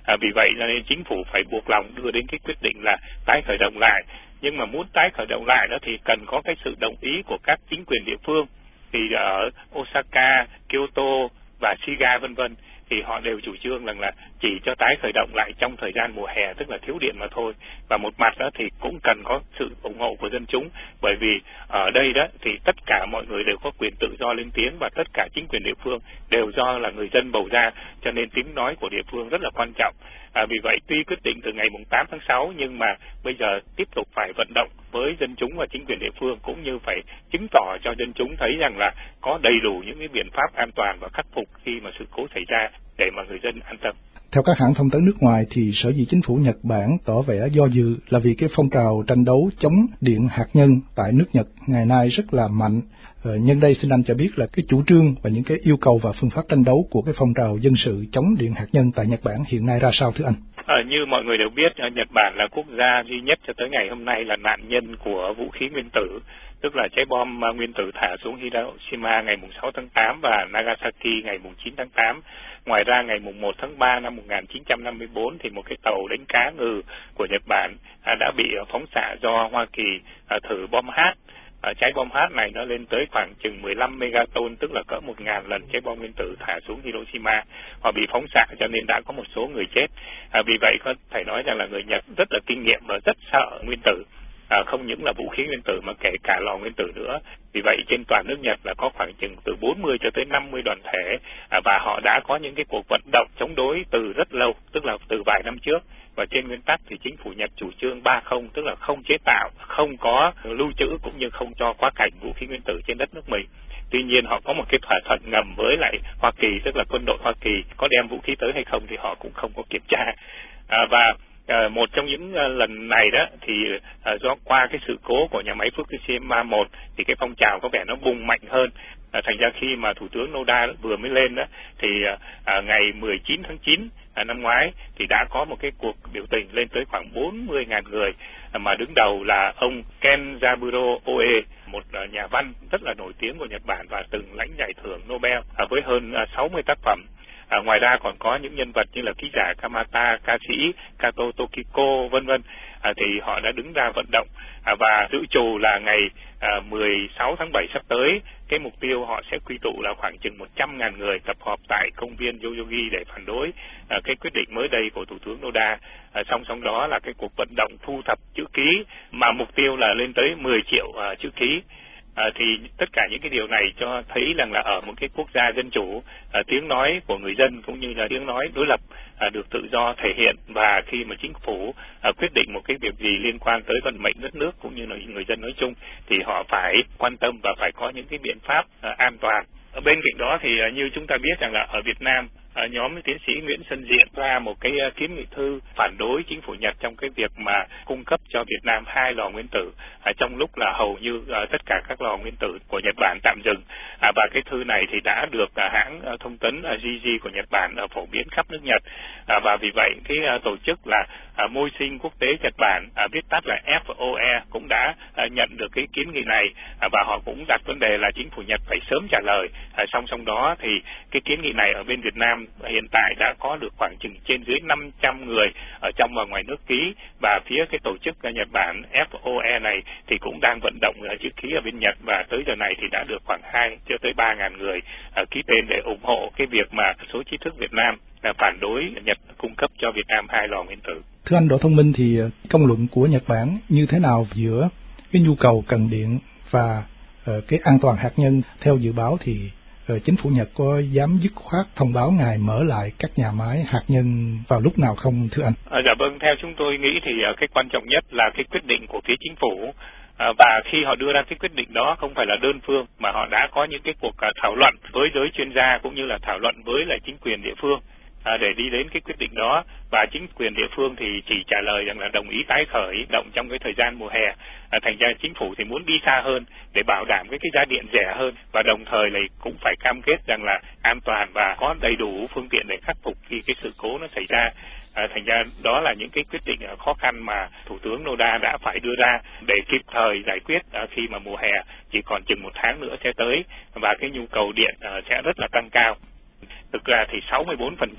À, vì vậy nên chính phủ phải buộc lòng đưa đến cái quyết định là tái khởi động lại. Nhưng mà muốn tái khởi động lại đó thì cần có cái sự đồng ý của các chính quyền địa phương. Thì ở Osaka, Kyoto và Shiga vân vân thì họ đều chủ trương rằng là chỉ cho tái khởi động lại trong thời gian mùa hè, tức là thiếu điện mà thôi. Và một mặt đó thì cũng cần có sự ủng hộ của dân chúng, bởi vì ở đây đó thì tất cả mọi người đều có quyền tự do lên tiếng và tất cả chính quyền địa phương đều do là người dân bầu ra, cho nên tiếng nói của địa phương rất là quan trọng. À, vì vậy tuy quyết định từ ngày mùng tám tháng sáu nhưng mà bây giờ tiếp tục phải vận động với dân chúng và chính quyền địa phương, cũng như phải chứng tỏ cho dân chúng thấy rằng là có đầy đủ những cái biện pháp an toàn và khắc phục khi mà sự cố xảy ra để mà người dân an tâm. Theo các hãng thông tấn nước ngoài thì sở dĩ chính phủ Nhật Bản tỏ vẻ do dự là vì cái phong trào tranh đấu chống điện hạt nhân tại nước Nhật ngày nay rất là mạnh. Ờ, nhân đây xin anh cho biết là cái chủ trương và những cái yêu cầu và phương pháp tranh đấu của cái phong trào dân sự chống điện hạt nhân tại Nhật Bản hiện nay ra sao thưa anh? À, như mọi người đều biết, Nhật Bản là quốc gia duy nhất cho tới ngày hôm nay là nạn nhân của vũ khí nguyên tử, tức là trái bom nguyên tử thả xuống Hiroshima ngày mùng sáu tháng tám và Nagasaki ngày mùng chín tháng tám. Ngoài ra ngày mùng một tháng ba năm một nghìn chín trăm năm mươi tư thì một cái tàu đánh cá ngừ của Nhật Bản à, đã bị phóng xạ do Hoa Kỳ à, thử bom H. À, trái bom H này nó lên tới khoảng chừng mười lăm megaton, tức là cỡ một ngàn lần trái bom nguyên tử thả xuống Hiroshima. Họ bị phóng xạ cho nên đã có một số người chết. À, vì vậy có thể nói rằng là người Nhật rất là kinh nghiệm và rất sợ nguyên tử. À, không những là vũ khí nguyên tử mà kể cả lò nguyên tử nữa. Vì vậy trên toàn nước Nhật là có khoảng chừng từ bốn mươi cho tới năm mươi đoàn thể à, và họ đã có những cái cuộc vận động chống đối từ rất lâu, tức là từ vài năm trước. Và trên nguyên tắc thì chính phủ Nhật chủ trương ba không, tức là không chế tạo, không có lưu trữ cũng như không cho quá cảnh vũ khí nguyên tử trên đất nước mình. Tuy nhiên họ có một cái thỏa thuận ngầm với lại Hoa Kỳ, tức là quân đội Hoa Kỳ có đem vũ khí tới hay không thì họ cũng không có kiểm tra. À, và À, một trong những uh, lần này đó thì uh, do qua cái sự cố của nhà máy Fukushima một thì cái phong trào có vẻ nó bùng mạnh hơn. À, thành ra khi mà Thủ tướng Noda vừa mới lên đó thì uh, uh, ngày mười chín tháng chín uh, năm ngoái thì đã có một cái cuộc biểu tình lên tới khoảng bốn mươi nghìn người, uh, mà đứng đầu là ông Kenzaburo Oe, một uh, nhà văn rất là nổi tiếng của Nhật Bản và từng lãnh giải thưởng Nobel uh, với hơn uh, sáu mươi tác phẩm. À, ngoài ra còn có những nhân vật như là ký giả Kamata, ca sĩ Kato Tokiko vân vân à, thì họ đã đứng ra vận động à, và dự trù là ngày à, mười sáu tháng bảy sắp tới cái mục tiêu họ sẽ quy tụ là khoảng chừng một trăm nghìn người tập hợp tại công viên Yoyogi để phản đối à, cái quyết định mới đây của Thủ tướng Noda. À, song song đó là cái cuộc vận động thu thập chữ ký mà mục tiêu là lên tới mười triệu à, chữ ký. À, thì tất cả những cái điều này cho thấy rằng là ở một cái quốc gia dân chủ, à, tiếng nói của người dân cũng như là tiếng nói đối lập à, được tự do thể hiện, và khi mà chính phủ à, quyết định một cái việc gì liên quan tới vận mệnh đất nước cũng như là người dân nói chung thì họ phải quan tâm và phải có những cái biện pháp à, an toàn. Ở bên cạnh đó thì à, như chúng ta biết rằng là ở Việt Nam, À, nhóm tiến sĩ Nguyễn Xuân Diện ra một cái uh, kiến nghị thư phản đối chính phủ Nhật trong cái việc mà cung cấp cho Việt Nam hai lò nguyên tử à, trong lúc là hầu như uh, tất cả các lò nguyên tử của Nhật Bản tạm dừng. À, và cái thư này thì đã được uh, hãng uh, thông tấn uh, giê giê của Nhật Bản uh, phổ biến khắp nước Nhật. À, và vì vậy cái uh, tổ chức là uh, môi sinh quốc tế Nhật Bản, uh, viết tắt là ép o e, cũng đã uh, nhận được cái kiến nghị này uh, và họ cũng đặt vấn đề là chính phủ Nhật phải sớm trả lời. Uh, song song đó thì cái kiến nghị này ở bên Việt Nam hiện tại đã có được khoảng chừng trên dưới năm trăm người ở trong và ngoài nước ký, và phía cái tổ chức Nhật Bản ép o e này thì cũng đang vận động chữ ký ở bên Nhật, và tới giờ này thì đã được khoảng hai cho tới ba ngàn người uh, ký tên để ủng hộ cái việc mà số trí thức Việt Nam uh, phản đối Nhật cung cấp cho Việt Nam hai lò nguyên tử. Thưa anh Đỗ Thông Minh, thì công luận của Nhật Bản như thế nào giữa cái nhu cầu cần điện và uh, cái an toàn hạt nhân? Theo dự báo thì Rồi chính phủ Nhật có dám dứt khoát thông báo ngài mở lại các nhà máy hạt nhân vào lúc nào không thưa anh? À, dạ vâng, theo chúng tôi nghĩ thì cái quan trọng nhất là cái quyết định của phía chính phủ. À, và khi họ đưa ra cái quyết định đó không phải là đơn phương mà họ đã có những cái cuộc à, thảo luận với giới chuyên gia cũng như là thảo luận với lại chính quyền địa phương à, để đi đến cái quyết định đó, và chính quyền địa phương thì chỉ trả lời rằng là đồng ý tái khởi động trong cái thời gian mùa hè. À, thành ra chính phủ thì muốn đi xa hơn để bảo đảm cái cái giá điện rẻ hơn, và đồng thời lại cũng phải cam kết rằng là an toàn và có đầy đủ phương tiện để khắc phục khi cái sự cố nó xảy ra. À, thành ra đó là những cái quyết định khó khăn mà Thủ tướng Noda đã phải đưa ra để kịp thời giải quyết à, khi mà mùa hè chỉ còn chừng một tháng nữa sẽ tới và cái nhu cầu điện à, sẽ rất là tăng cao. Thực ra thì sáu mươi tư phần trăm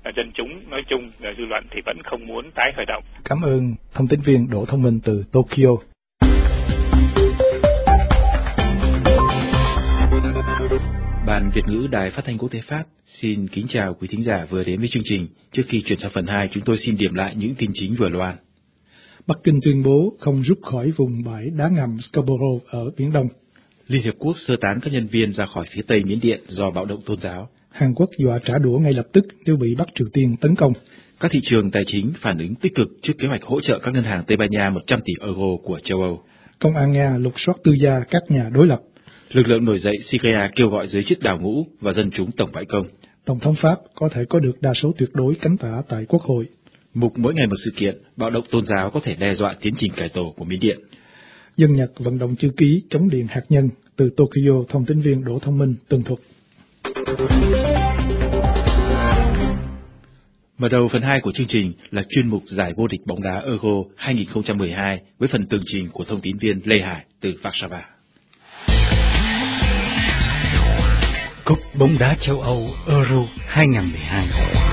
dân chúng nói chung, dư luận thì vẫn không muốn tái khởi động. Cảm ơn thông tin viên Đỗ Thông Minh từ Tokyo. Ban Việt ngữ Đài Phát thanh Quốc tế Pháp xin kính chào quý thính giả vừa đến với chương trình. Trước khi chuyển sang phần hai, chúng tôi xin điểm lại những tin chính vừa loan. Bắc Kinh tuyên bố không rút khỏi vùng bãi đá ngầm Scarborough ở Biển Đông. Liên Hiệp Quốc sơ tán các nhân viên ra khỏi phía Tây Miến Điện do bạo động tôn giáo. Hàn Quốc dọa trả đũa ngay lập tức nếu bị Bắc Triều Tiên tấn công. Các thị trường tài chính phản ứng tích cực trước kế hoạch hỗ trợ các ngân hàng Tây Ban Nha một trăm tỷ euro của châu Âu. Công an Nga lục soát tư gia các nhà đối lập. Lực lượng nổi dậy Syria kêu gọi giới chức đào ngũ và dân chúng tổng bãi công. Tổng thống Pháp có thể có được đa số tuyệt đối cánh tả tại Quốc hội. Mục mỗi ngày một sự kiện, bạo động tôn giáo có thể đe dọa tiến trình cải tổ của Miến Điện. Dân Nhật vận động chữ ký chống điện hạt nhân. Từ Tokyo, thông tin viên Đỗ Thông Minh tường thuật. Mở đầu phần hai của chương trình là chuyên mục giải vô địch bóng đá Euro hai không một hai với phần tường trình của thông tin viên Lê Hải từ Warsaw. Cúp bóng đá châu Âu Euro hai không một hai.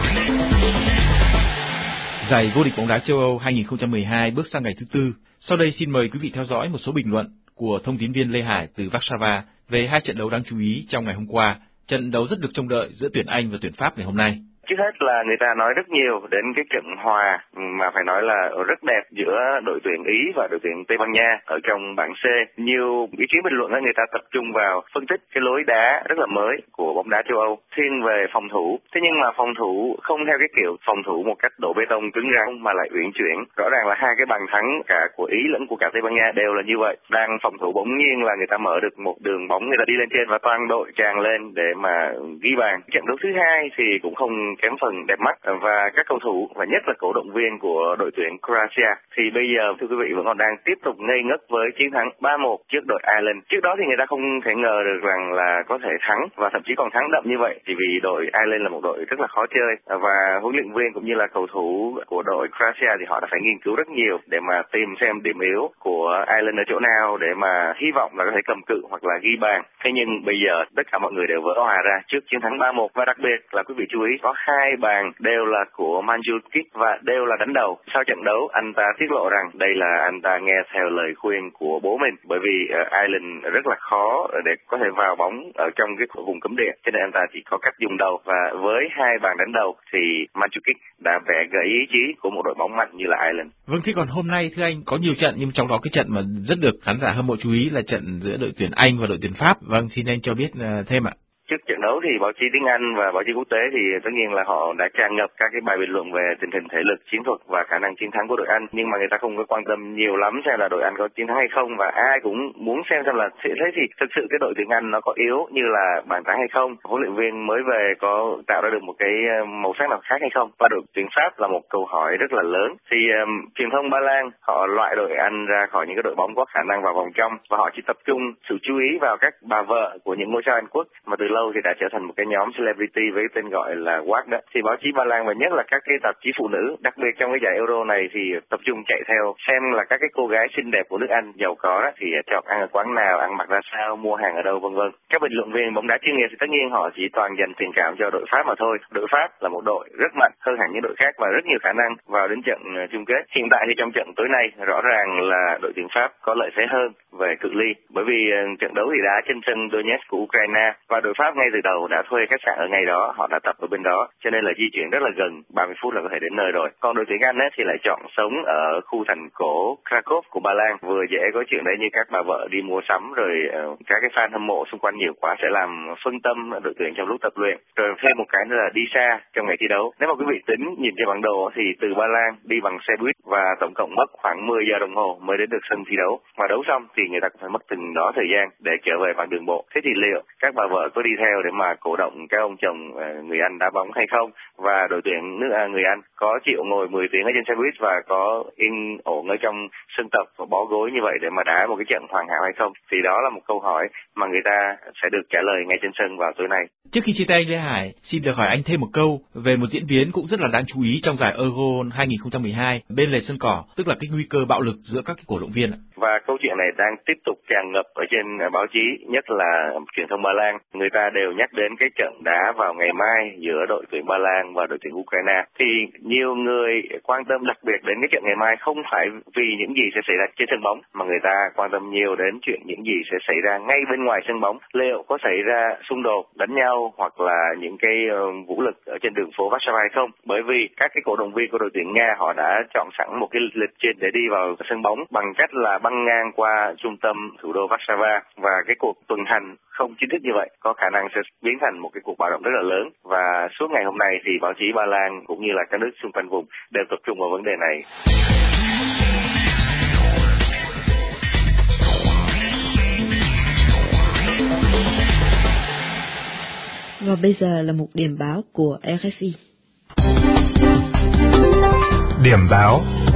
Giải vô địch bóng đá châu Âu hai không một hai bước sang ngày thứ tư. Sau đây xin mời quý vị theo dõi một số bình luận của thông tin viên Lê Hải từ Warsaw về hai trận đấu đáng chú ý trong ngày hôm qua. Trận đấu rất được trông đợi giữa tuyển Anh và tuyển Pháp ngày hôm nay. Trước hết là người ta nói rất nhiều đến cái trận hòa mà phải nói là rất đẹp giữa đội tuyển Ý và đội tuyển Tây Ban Nha ở trong bảng C. Nhiều ý kiến bình luận người ta tập trung vào phân tích cái lối đá rất là mới của bóng đá châu Âu, thiên về phòng thủ. Thế nhưng mà phòng thủ không theo cái kiểu phòng thủ một cách đổ bê tông cứng rắn mà lại uyển chuyển. Rõ ràng là hai cái bàn thắng cả của Ý lẫn của cả Tây Ban Nha đều là như vậy. Đang phòng thủ bỗng nhiên là người ta mở được một đường bóng, người ta đi lên trên và toàn đội tràn lên để mà ghi bàn. Trận đấu thứ hai thì cũng không kém phần đẹp mắt và các cầu thủ và nhất là cổ động viên của đội tuyển Croatia thì bây giờ thưa quý vị vẫn còn đang tiếp tục ngây ngất với chiến thắng ba một trước đội Ireland. Trước đó thì người ta không thể ngờ được rằng là có thể thắng và thậm chí còn thắng đậm như vậy, chỉ vì đội Ireland là một đội rất là khó chơi và huấn luyện viên cũng như là cầu thủ của đội Croatia thì họ đã phải nghiên cứu rất nhiều để mà tìm xem điểm yếu của Ireland ở chỗ nào để mà hy vọng là có thể cầm cự hoặc là ghi bàn. Thế nhưng bây giờ tất cả mọi người đều vỡ hòa ra trước chiến thắng ba một và đặc biệt là quý vị chú ý có hai bàn đều là của Mandzukic và đều là đánh đầu. Sau trận đấu anh ta tiết lộ rằng đây là anh ta nghe theo lời khuyên của bố mình, bởi vì uh, Ireland rất là khó để có thể vào bóng ở trong cái vùng cấm địa, cho nên anh ta chỉ có cách dùng đầu và với hai bàn đánh đầu thì Mandzukic đã vẽ gãy ý chí của một đội bóng mạnh như là Ireland. Vâng, thế còn hôm nay thưa anh có nhiều trận nhưng trong đó cái trận mà rất được khán giả hâm mộ chú ý là trận giữa đội tuyển Anh và đội tuyển Pháp. Vâng, xin anh cho biết uh, thêm ạ. Trước trận đấu thì báo chí tiếng Anh và báo chí quốc tế thì tất nhiên là họ đã tràn ngập các cái bài bình luận về tình hình thể lực, chiến thuật và khả năng chiến thắng của đội Anh, nhưng mà người ta không có quan tâm nhiều lắm xem là đội Anh có chiến thắng hay không, và ai cũng muốn xem xem là thế thì thực sự cái đội tuyển Anh nó có yếu như là bàn thắng hay không, huấn luyện viên mới về có tạo ra được một cái màu sắc nào khác hay không. Và đội tuyển Pháp là một câu hỏi rất là lớn. Thì um, truyền thông Ba Lan họ loại đội Anh ra khỏi những cái đội bóng có khả năng vào vòng trong và họ chỉ tập trung sự chú ý vào các bà vợ của những ngôi sao Anh quốc mà từ lâu thì đã trở thành một cái nhóm celebrity với tên gọi là W A C đó. Thì báo chí Ba Lan và nhất là các cái tạp chí phụ nữ, đặc biệt trong cái giải Euro này thì tập trung chạy theo xem là các cái cô gái xinh đẹp của nước Anh giàu có đó, thì chọn ăn ở quán nào, ăn mặc ra sao, mua hàng ở đâu vân vân. Các bình luận viên bóng đá chuyên nghiệp thì tất nhiên họ chỉ toàn dành tình cảm cho đội Pháp mà thôi. Đội Pháp là một đội rất mạnh hơn hẳn những đội khác và rất nhiều khả năng vào đến trận chung kết. Hiện tại thì trong trận tối nay rõ ràng là đội tuyển Pháp có lợi thế hơn về cự ly, bởi vì trận đấu thì đá trên sân Donetsk của Ukraine và đội Pháp ngay từ đầu đã thuê khách sạn ở ngay đó, họ đã tập ở bên đó, cho nên là di chuyển rất là gần, ba mươi phút là có thể đến nơi rồi. Còn đội tuyển Anh ấy thì lại chọn sống ở khu thành cổ Krakow của Ba Lan, vừa dễ có chuyện đấy như các bà vợ đi mua sắm rồi uh, các cái fan hâm mộ xung quanh nhiều quá sẽ làm phân tâm đội tuyển trong lúc tập luyện. Rồi thêm một cái nữa là đi xa trong ngày thi đấu. Nếu mà quý vị tính nhìn trên bản đồ thì từ Ba Lan đi bằng xe buýt và tổng cộng mất khoảng mười giờ đồng hồ mới đến được sân thi đấu. Mà đấu xong thì người ta cũng phải mất từng đó thời gian để trở về bằng đường bộ. Thế thì liệu các bà vợ có đi theo để mà cổ động các ông chồng người Anh đá bóng hay không, và đội tuyển nước à, người Anh có chịu ngồi mười tiếng ở trên xe buýt và có yên ổn ở trong sân tập và bó gối như vậy để mà đá một cái trận hoàn hảo hay không, thì đó là một câu hỏi mà người ta sẽ được trả lời ngay trên sân vào tối nay. Trước khi chia tay Lê Hải, xin được hỏi anh thêm một câu về một diễn biến cũng rất là đáng chú ý trong giải Euro hai không một hai bên lề sân cỏ, tức là cái nguy cơ bạo lực giữa các cái cổ động viên ạ. và câu chuyện này đang tiếp tục tràn ngập ở trên báo chí, nhất là truyền thông Ba Lan. Người ta đều nhắc đến cái trận đá vào ngày mai giữa đội tuyển Ba Lan và đội tuyển Ukraine. Thì nhiều người quan tâm đặc biệt đến cái trận ngày mai không phải vì những gì sẽ xảy ra trên sân bóng, mà người ta quan tâm nhiều đến chuyện những gì sẽ xảy ra ngay bên ngoài sân bóng. Liệu có xảy ra xung đột, đánh nhau hoặc là những cái uh, vũ lực ở trên đường phố Warsaw hay không? Bởi vì các cái cổ động viên của đội tuyển Nga họ đã chọn sẵn một cái lịch trình để đi vào sân bóng bằng cách là băng ngang qua trung tâm thủ đô Warsaw, và cái cuộc tuần hành không chính thức như vậy có khả năng sẽ biến thành một cái cuộc bạo động rất là lớn. Và suốt ngày hôm nay thì báo chí Ba Lan cũng như là các nước xung quanh vùng đều tập trung vào vấn đề này. Và bây giờ là một điểm báo của rờ ép i. Điểm báo.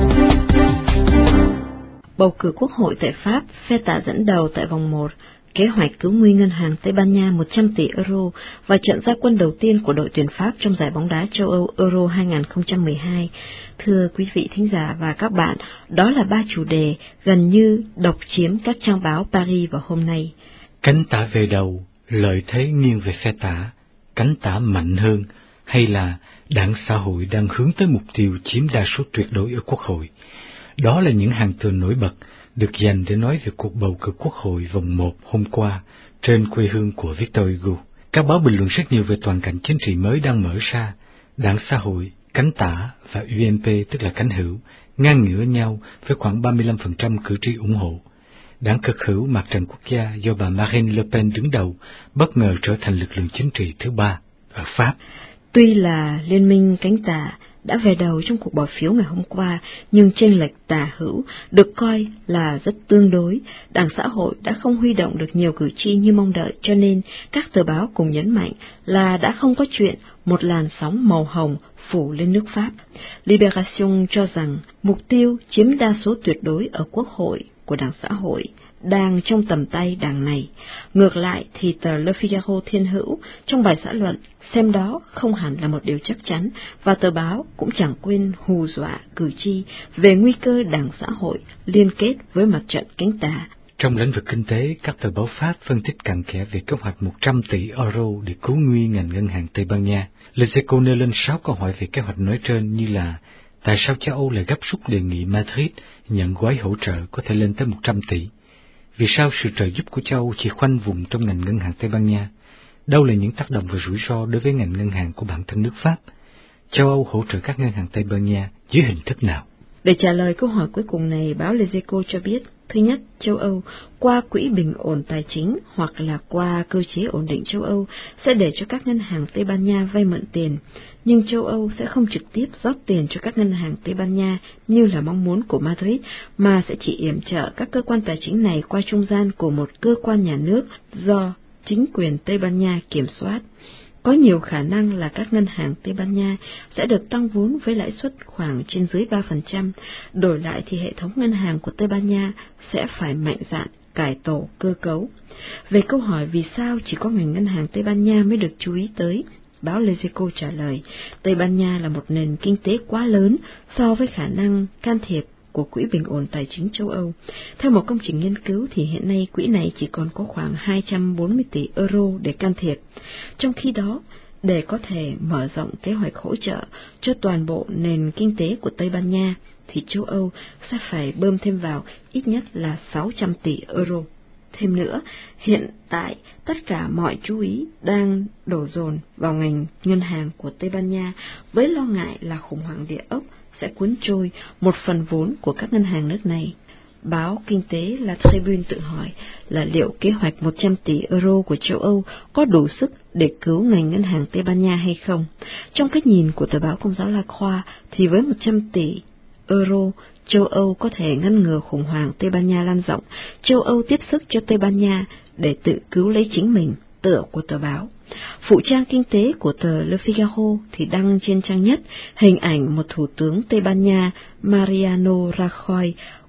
Bầu cử quốc hội tại Pháp, phe tả dẫn đầu tại vòng một, kế hoạch cứu nguy ngân hàng Tây Ban Nha một trăm tỷ euro và trận ra quân đầu tiên của đội tuyển Pháp trong giải bóng đá châu Âu Euro hai không một hai. Thưa quý vị thính giả và các bạn, đó là ba chủ đề gần như độc chiếm các trang báo Paris vào hôm nay. Cánh tả về đầu, lợi thế nghiêng về phe tả, cánh tả mạnh hơn, hay là đảng xã hội đang hướng tới mục tiêu chiếm đa số tuyệt đối ở Quốc hội. Đó là những hàng từ nổi bật được dành để nói về cuộc bầu cử Quốc hội vòng một hôm qua trên quê hương của Victor Hugo. Các báo bình luận rất nhiều về toàn cảnh chính trị mới đang mở ra. Đảng xã hội, cánh tả và u en pê, tức là cánh hữu, ngang ngửa nhau với khoảng ba mươi lăm phần trăm cử tri ủng hộ. Đảng cực hữu Mặt trận Quốc gia do bà Marine Le Pen đứng đầu bất ngờ trở thành lực lượng chính trị thứ ba ở Pháp. Tuy là liên minh cánh tả đã về đầu trong cuộc bỏ phiếu ngày hôm qua, nhưng chênh lệch tả hữu được coi là rất tương đối. Đảng xã hội đã không huy động được nhiều cử tri như mong đợi, cho nên các tờ báo cùng nhấn mạnh là đã không có chuyện một làn sóng màu hồng phủ lên nước Pháp. Libération cho rằng mục tiêu chiếm đa số tuyệt đối ở Quốc hội của đảng xã hội đang trong tầm tay đảng này. Ngược lại thì tờ Le Figaro thiên hữu trong bài xã luận xem đó không hẳn là một điều chắc chắn, và tờ báo cũng chẳng quên hù dọa cử tri về nguy cơ đảng xã hội liên kết với mặt trận cánh tả. Trong lĩnh vực kinh tế, các tờ báo Pháp phân tích cặn kẽ về kế hoạch một trăm tỷ euro để cứu nguy ngành ngân hàng Tây Ban Nha. Les Echos nêu lên sáu câu hỏi về kế hoạch nói trên như là: tại sao châu Âu lại gấp rút đề nghị Madrid nhận gói hỗ trợ có thể lên tới một trăm tỷ? Vì sao sự trợ giúp của châu Âu chỉ khoanh vùng trong ngành ngân hàng Tây Ban Nha? Đâu là những tác động và rủi ro đối với ngành ngân hàng của bản thân nước Pháp? Châu Âu hỗ trợ các ngân hàng Tây Ban Nha dưới hình thức nào? Để trả lời câu hỏi cuối cùng này, báo Les Echos cho biết, thứ nhất, châu Âu qua quỹ bình ổn tài chính hoặc là qua cơ chế ổn định châu Âu sẽ để cho các ngân hàng Tây Ban Nha vay mượn tiền, nhưng châu Âu sẽ không trực tiếp rót tiền cho các ngân hàng Tây Ban Nha như là mong muốn của Madrid, mà sẽ chỉ yểm trợ các cơ quan tài chính này qua trung gian của một cơ quan nhà nước do chính quyền Tây Ban Nha kiểm soát. Có nhiều khả năng là các ngân hàng Tây Ban Nha sẽ được tăng vốn với lãi suất khoảng trên dưới ba phần trăm, đổi lại thì hệ thống ngân hàng của Tây Ban Nha sẽ phải mạnh dạn cải tổ cơ cấu. Về câu hỏi vì sao chỉ có ngành ngân hàng Tây Ban Nha mới được chú ý tới, báo Les Echos trả lời, Tây Ban Nha là một nền kinh tế quá lớn so với khả năng can thiệp của Quỹ Bình ổn Tài chính châu Âu. Theo một công trình nghiên cứu thì hiện nay quỹ này chỉ còn có khoảng hai trăm bốn mươi tỷ euro để can thiệp. Trong khi đó, để có thể mở rộng kế hoạch hỗ trợ cho toàn bộ nền kinh tế của Tây Ban Nha, thì châu Âu sẽ phải bơm thêm vào ít nhất là sáu trăm tỷ euro. Thêm nữa, hiện tại tất cả mọi chú ý đang đổ dồn vào ngành ngân hàng của Tây Ban Nha với lo ngại là khủng hoảng địa ốc sẽ cuốn trôi một phần vốn của các ngân hàng nước này. Báo Kinh tế La Tribune tự hỏi là liệu kế hoạch một trăm tỷ euro của châu Âu có đủ sức để cứu ngành ngân hàng Tây Ban Nha hay không. Trong cách nhìn của tờ báo Công giáo La Croix thì với một trăm tỷ euro, châu Âu có thể ngăn ngừa khủng hoảng Tây Ban Nha lan rộng. Châu Âu tiếp sức cho Tây Ban Nha để tự cứu lấy chính mình, tựa của tờ báo. Phụ trang kinh tế của tờ Le Figaro thì đăng trên trang nhất hình ảnh một thủ tướng Tây Ban Nha Mariano Rajoy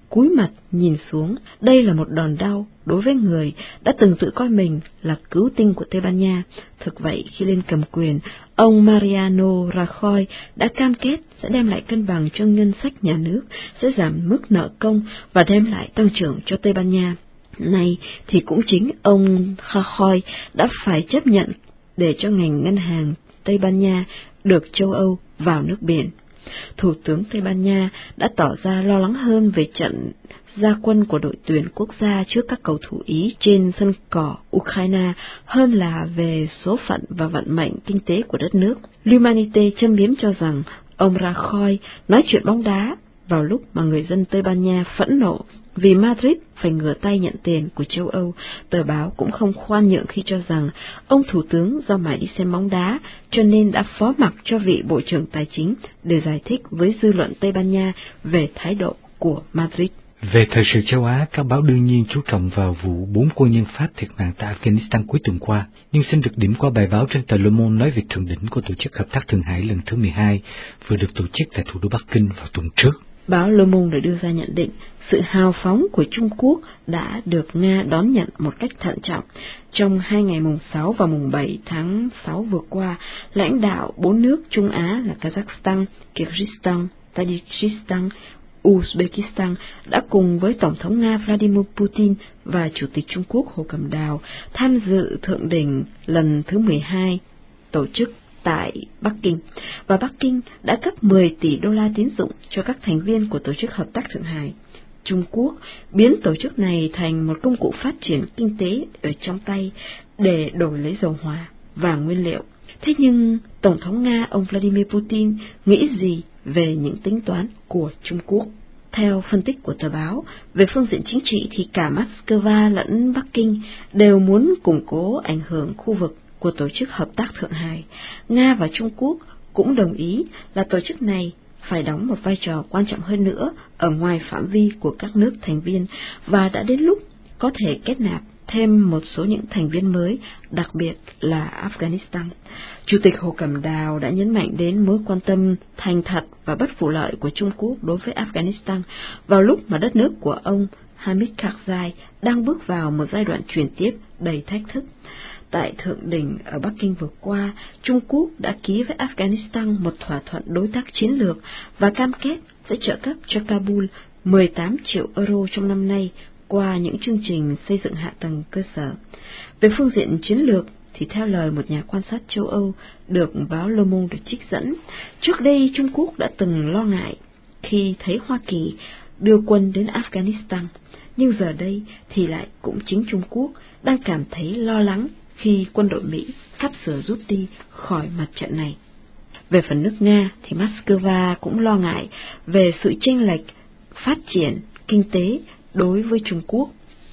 cúi mặt nhìn xuống. Đây là một đòn đau đối với người đã từng tự coi mình là cứu tinh của Tây Ban Nha. Thực vậy, khi lên cầm quyền, ông Mariano Rajoy đã cam kết sẽ đem lại cân bằng cho ngân sách nhà nước, sẽ giảm mức nợ công và đem lại tăng trưởng cho Tây Ban Nha. Nay thì cũng chính ông Rajoy đã phải chấp nhận để cho ngành ngân hàng Tây Ban Nha được châu Âu vào nước biển. Thủ tướng Tây Ban Nha đã tỏ ra lo lắng hơn về trận ra quân của đội tuyển quốc gia trước các cầu thủ Ý trên sân cỏ Ukraine hơn là về số phận và vận mệnh kinh tế của đất nước. L'Humanité châm biếm cho rằng ông Rajoy nói chuyện bóng đá vào lúc mà người dân Tây Ban Nha phẫn nộ vì Madrid phải ngửa tay nhận tiền của châu Âu. Tờ báo cũng không khoan nhượng khi cho rằng ông thủ tướng do mải đi xem bóng đá cho nên đã phó mặc cho vị bộ trưởng tài chính để giải thích với dư luận Tây Ban Nha về thái độ của Madrid. Về thời sự châu Á, các báo đương nhiên chú trọng vào vụ bốn quân nhân Pháp thiệt mạng tại Afghanistan cuối tuần qua, nhưng xin được điểm qua bài báo trên tờ Le Monde nói về thượng đỉnh của Tổ chức Hợp tác Thượng Hải lần thứ mười hai vừa được tổ chức tại thủ đô Bắc Kinh vào tuần trước. Báo Le Monde đã đưa ra nhận định sự hào phóng của Trung Quốc đã được Nga đón nhận một cách thận trọng. Trong hai ngày mùng sáu và mùng bảy tháng sáu vừa qua, lãnh đạo bốn nước Trung Á là Kazakhstan, Kyrgyzstan, Tajikistan, Uzbekistan đã cùng với Tổng thống Nga Vladimir Putin và Chủ tịch Trung Quốc Hồ Cẩm Đào tham dự thượng đỉnh lần thứ mười hai tổ chức tại Bắc Kinh, và Bắc Kinh đã cấp mười tỷ đô la tín dụng cho các thành viên của Tổ chức Hợp tác Thượng Hải. Trung Quốc biến tổ chức này thành một công cụ phát triển kinh tế ở trong tay để đổi lấy dầu hỏa và nguyên liệu. Thế nhưng Tổng thống Nga ông Vladimir Putin nghĩ gì về những tính toán của Trung Quốc? Theo phân tích của tờ báo, về phương diện chính trị thì cả Moscow lẫn Bắc Kinh đều muốn củng cố ảnh hưởng khu vực của Tổ chức Hợp tác Thượng Hải. Nga và Trung Quốc cũng đồng ý là tổ chức này phải đóng một vai trò quan trọng hơn nữa ở ngoài phạm vi của các nước thành viên, và đã đến lúc có thể kết nạp thêm một số những thành viên mới, đặc biệt là Afghanistan. Chủ tịch Hồ Cẩm Đào đã nhấn mạnh đến mối quan tâm thành thật và bất vụ lợi của Trung Quốc đối với Afghanistan vào lúc mà đất nước của ông Hamid Karzai đang bước vào một giai đoạn chuyển tiếp đầy thách thức. Tại thượng đỉnh ở Bắc Kinh vừa qua, Trung Quốc đã ký với Afghanistan một thỏa thuận đối tác chiến lược và cam kết sẽ trợ cấp cho Kabul mười tám triệu euro trong năm nay qua những chương trình xây dựng hạ tầng cơ sở. Về phương diện chiến lược thì theo lời một nhà quan sát châu Âu được báo Le Monde được trích dẫn, trước đây Trung Quốc đã từng lo ngại khi thấy Hoa Kỳ đưa quân đến Afghanistan, nhưng giờ đây thì lại cũng chính Trung Quốc đang cảm thấy lo lắng khi quân đội Mỹ sắp sửa rút đi khỏi mặt trận này. Về phần nước Nga thì Moscow cũng lo ngại về sự chênh lệch phát triển kinh tế đối với Trung Quốc.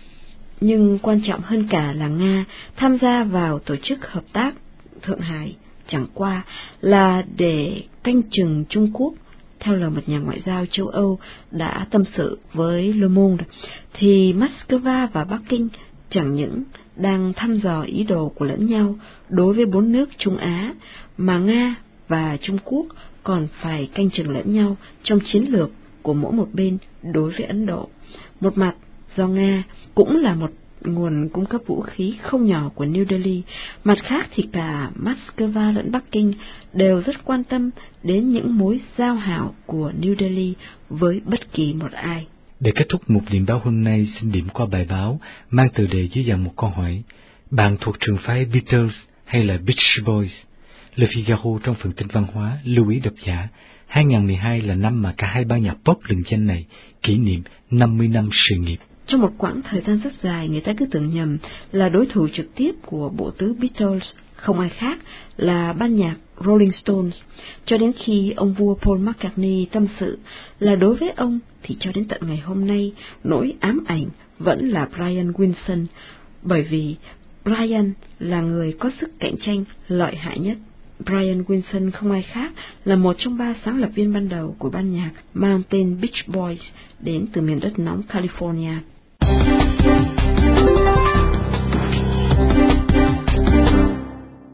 Nhưng quan trọng hơn cả là Nga tham gia vào Tổ chức Hợp tác Thượng Hải chẳng qua là để canh chừng Trung Quốc. Theo lời một nhà ngoại giao châu Âu đã tâm sự với Le Monde, thì Moscow và Bắc Kinh chẳng những đang thăm dò ý đồ của lẫn nhau đối với bốn nước Trung Á, mà Nga và Trung Quốc còn phải canh chừng lẫn nhau trong chiến lược của mỗi một bên đối với Ấn Độ. Một mặt do Nga cũng là một nguồn cung cấp vũ khí không nhỏ của New Delhi, mặt khác thì cả Moscow lẫn Bắc Kinh đều rất quan tâm đến những mối giao hảo của New Delhi với bất kỳ một ai. Để kết thúc mục điểm báo hôm nay, xin điểm qua bài báo mang tựa đề dưới dạng một câu hỏi: bạn thuộc trường phái Beatles hay là Beach Boys? Le Figaro trong phần tin văn hóa lưu ý độc giả, hai không một hai là năm mà cả hai ban nhạc pop lừng danh này kỷ niệm năm mươi năm sự nghiệp. Trong một quãng thời gian rất dài, người ta cứ tưởng nhầm là đối thủ trực tiếp của bộ tứ Beatles không ai khác là ban nhạc Rolling Stones, cho đến khi ông vua Paul McCartney tâm sự là đối với ông thì cho đến tận ngày hôm nay, nỗi ám ảnh vẫn là Brian Wilson, bởi vì Brian là người có sức cạnh tranh lợi hại nhất. Brian Wilson không ai khác là một trong ba sáng lập viên ban đầu của ban nhạc Mountain Beach Boys đến từ miền đất nóng California.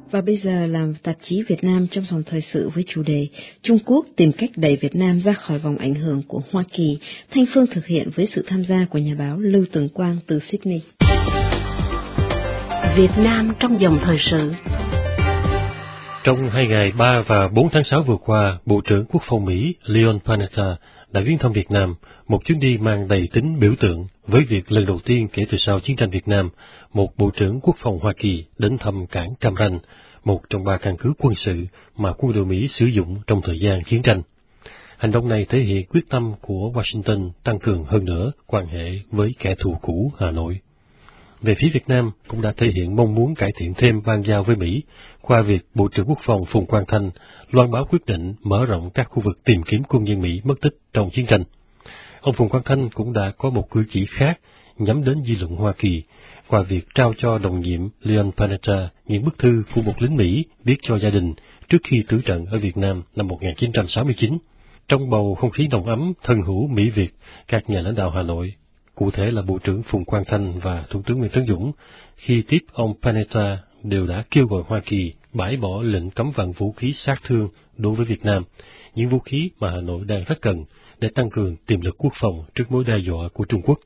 Và bây giờ là tạp chí Việt Nam trong dòng thời sự với chủ đề Trung Quốc tìm cách đẩy Việt Nam ra khỏi vòng ảnh hưởng của Hoa Kỳ. Thanh Phương thực hiện với sự tham gia của nhà báo Lưu Tường Quang từ Sydney. Việt Nam trong dòng thời sự. Trong hai ngày ba và bốn tháng sáu vừa qua, Bộ trưởng Quốc phòng Mỹ Leon Panetta đã viếng thăm Việt Nam, một chuyến đi mang đầy tính biểu tượng với việc lần đầu tiên kể từ sau chiến tranh Việt Nam, một Bộ trưởng Quốc phòng Hoa Kỳ đến thăm cảng Cam Ranh, một trong ba căn cứ quân sự mà quân đội Mỹ sử dụng trong thời gian chiến tranh. Hành động này thể hiện quyết tâm của Washington tăng cường hơn nữa quan hệ với kẻ thù cũ Hà Nội. Về phía Việt Nam cũng đã thể hiện mong muốn cải thiện thêm ban giao với Mỹ qua việc Bộ trưởng Quốc phòng Phùng Quang Thanh loan báo quyết định mở rộng các khu vực tìm kiếm quân nhân Mỹ mất tích trong chiến tranh. Ông Phùng Quang Thanh cũng đã có một cử chỉ khác nhắm đến dư luận Hoa Kỳ qua việc trao cho đồng nhiệm Leon Panetta những bức thư của một lính Mỹ viết cho gia đình trước khi tử trận ở Việt Nam năm một nghìn chín trăm sáu mươi chín. Trong bầu không khí nồng ấm thân hữu Mỹ-Việt, các nhà lãnh đạo Hà Nội, cụ thể là Bộ trưởng Phùng Quang Thanh và Thủ tướng Nguyễn Tấn Dũng, khi tiếp ông Panetta đều đã kêu gọi Hoa Kỳ bãi bỏ lệnh cấm vận vũ khí sát thương đối với Việt Nam, những vũ khí mà Hà Nội đang rất cần để tăng cường tiềm lực quốc phòng trước mối đe dọa của Trung Quốc.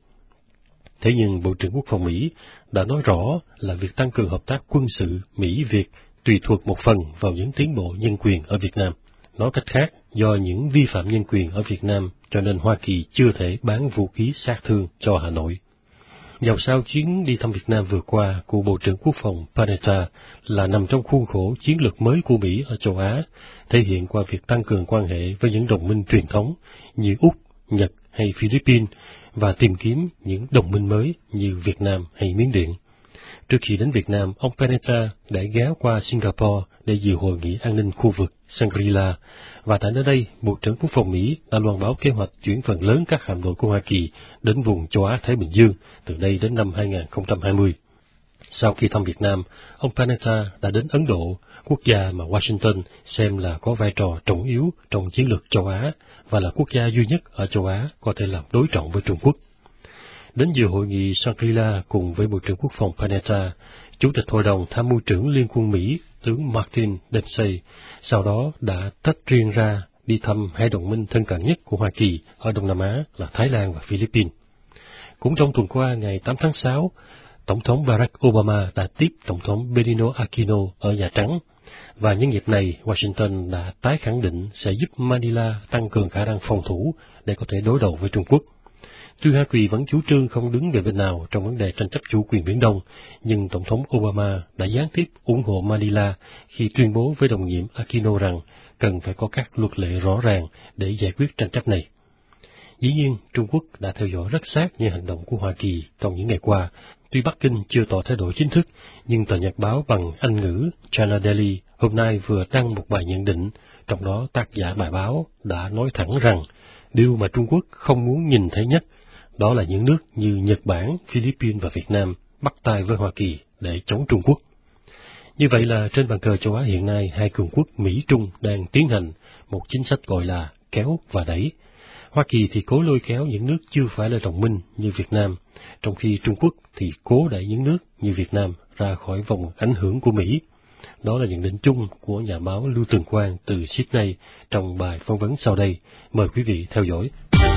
Thế nhưng Bộ trưởng Quốc phòng Mỹ đã nói rõ là việc tăng cường hợp tác quân sự Mỹ-Việt tùy thuộc một phần vào những tiến bộ nhân quyền ở Việt Nam. Nói cách khác, do những vi phạm nhân quyền ở Việt Nam cho nên Hoa Kỳ chưa thể bán vũ khí sát thương cho Hà Nội. Dầu sao chuyến đi thăm Việt Nam vừa qua của Bộ trưởng Quốc phòng Panetta là nằm trong khuôn khổ chiến lược mới của Mỹ ở châu Á, thể hiện qua việc tăng cường quan hệ với những đồng minh truyền thống như Úc, Nhật hay Philippines và tìm kiếm những đồng minh mới như Việt Nam hay Miến Điện. Trước khi đến Việt Nam, ông Panetta đã ghé qua Singapore để dự hội nghị an ninh khu vực Shangri-La, và tại nơi đây, Bộ trưởng Quốc phòng Mỹ đã loan báo kế hoạch chuyển phần lớn các hạm đội của Hoa Kỳ đến vùng châu Á-Thái Bình Dương từ đây đến năm hai nghìn không trăm hai mươi. Sau khi thăm Việt Nam, ông Panetta đã đến Ấn Độ, quốc gia mà Washington xem là có vai trò trọng yếu trong chiến lược châu Á và là quốc gia duy nhất ở châu Á có thể làm đối trọng với Trung Quốc. Đến dự hội nghị Shangri-La cùng với Bộ trưởng Quốc phòng Panetta, Chủ tịch Hội đồng Tham mưu trưởng Liên quân Mỹ tướng Martin Dempsey sau đó đã tách riêng ra đi thăm hai đồng minh thân cận nhất của Hoa Kỳ ở Đông Nam Á là Thái Lan và Philippines. Cũng trong tuần qua, ngày tám tháng sáu, Tổng thống Barack Obama đã tiếp Tổng thống Benigno Aquino ở Nhà Trắng, và nhân dịp này, Washington đã tái khẳng định sẽ giúp Manila tăng cường khả năng phòng thủ để có thể đối đầu với Trung Quốc. Tuy Hoa Kỳ vẫn chủ trương không đứng về bên nào trong vấn đề tranh chấp chủ quyền Biển Đông, nhưng Tổng thống Obama đã gián tiếp ủng hộ Manila khi tuyên bố với đồng nhiệm Aquino rằng cần phải có các luật lệ rõ ràng để giải quyết tranh chấp này. Dĩ nhiên, Trung Quốc đã theo dõi rất sát những hành động của Hoa Kỳ trong những ngày qua. Tuy Bắc Kinh chưa tỏ thái độ chính thức, nhưng tờ nhật báo bằng Anh ngữ China Daily hôm nay vừa đăng một bài nhận định, trong đó tác giả bài báo đã nói thẳng rằng điều mà Trung Quốc không muốn nhìn thấy nhất đó là những nước như Nhật Bản, Philippines và Việt Nam bắt tay với Hoa Kỳ để chống Trung Quốc. Như vậy là trên bàn cờ châu Á hiện nay, hai cường quốc Mỹ-Trung đang tiến hành một chính sách gọi là kéo và đẩy. Hoa Kỳ thì cố lôi kéo những nước chưa phải là đồng minh như Việt Nam, trong khi Trung Quốc thì cố đẩy những nước như Việt Nam ra khỏi vòng ảnh hưởng của Mỹ. Đó là nhận định chung của nhà báo Lưu Tường Quang từ Sydney trong bài phỏng vấn sau đây. Mời quý vị theo dõi.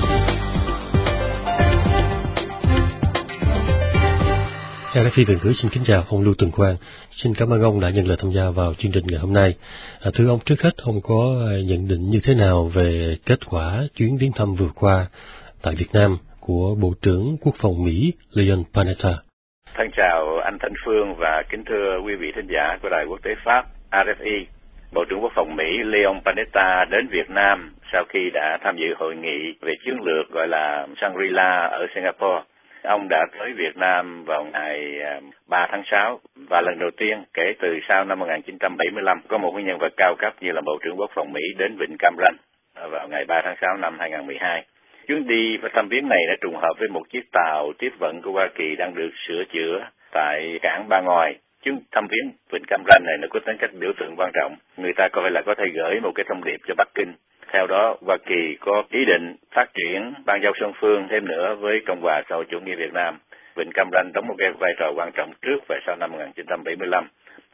rờ ép i Việt ngữ xin kính chào ông Lưu Tường Quang. Xin cảm ơn ông đã nhận lời tham gia vào chương trình ngày hôm nay. À, thưa ông, trước hết ông có nhận định như thế nào về kết quả chuyến viếng thăm vừa qua tại Việt Nam của Bộ trưởng Quốc phòng Mỹ Leon Panetta? Thân chào anh Thanh Phương và kính thưa quý vị thính giả của Đài Quốc tế Pháp rờ ép i. Bộ trưởng Quốc phòng Mỹ Leon Panetta đến Việt Nam sau khi đã tham dự hội nghị về chiến lược gọi là Shangri-La ở Singapore. Ông đã tới Việt Nam vào ngày ba tháng sáu và lần đầu tiên kể từ sau năm một nghìn chín trăm bảy mươi lăm có một nhân vật cao cấp như là Bộ trưởng Quốc phòng Mỹ đến Vịnh Cam Ranh vào ngày ba tháng sáu năm hai nghìn không trăm mười hai. Chuyến đi và thăm viếng này đã trùng hợp với một chiếc tàu tiếp vận của Hoa Kỳ đang được sửa chữa tại cảng Ba Ngòi. Chuyến thăm viếng Vịnh Cam Ranh này nó có tính cách biểu tượng quan trọng. Người ta có phải là có thể gửi một cái thông điệp cho Bắc Kinh. Theo đó, Hoa Kỳ có ý định phát triển ban giao song phương thêm nữa với Cộng hòa xã hội chủ nghĩa Việt Nam. Vịnh Cam Ranh đóng một cái vai trò quan trọng trước và sau năm một nghìn chín trăm bảy mươi lăm.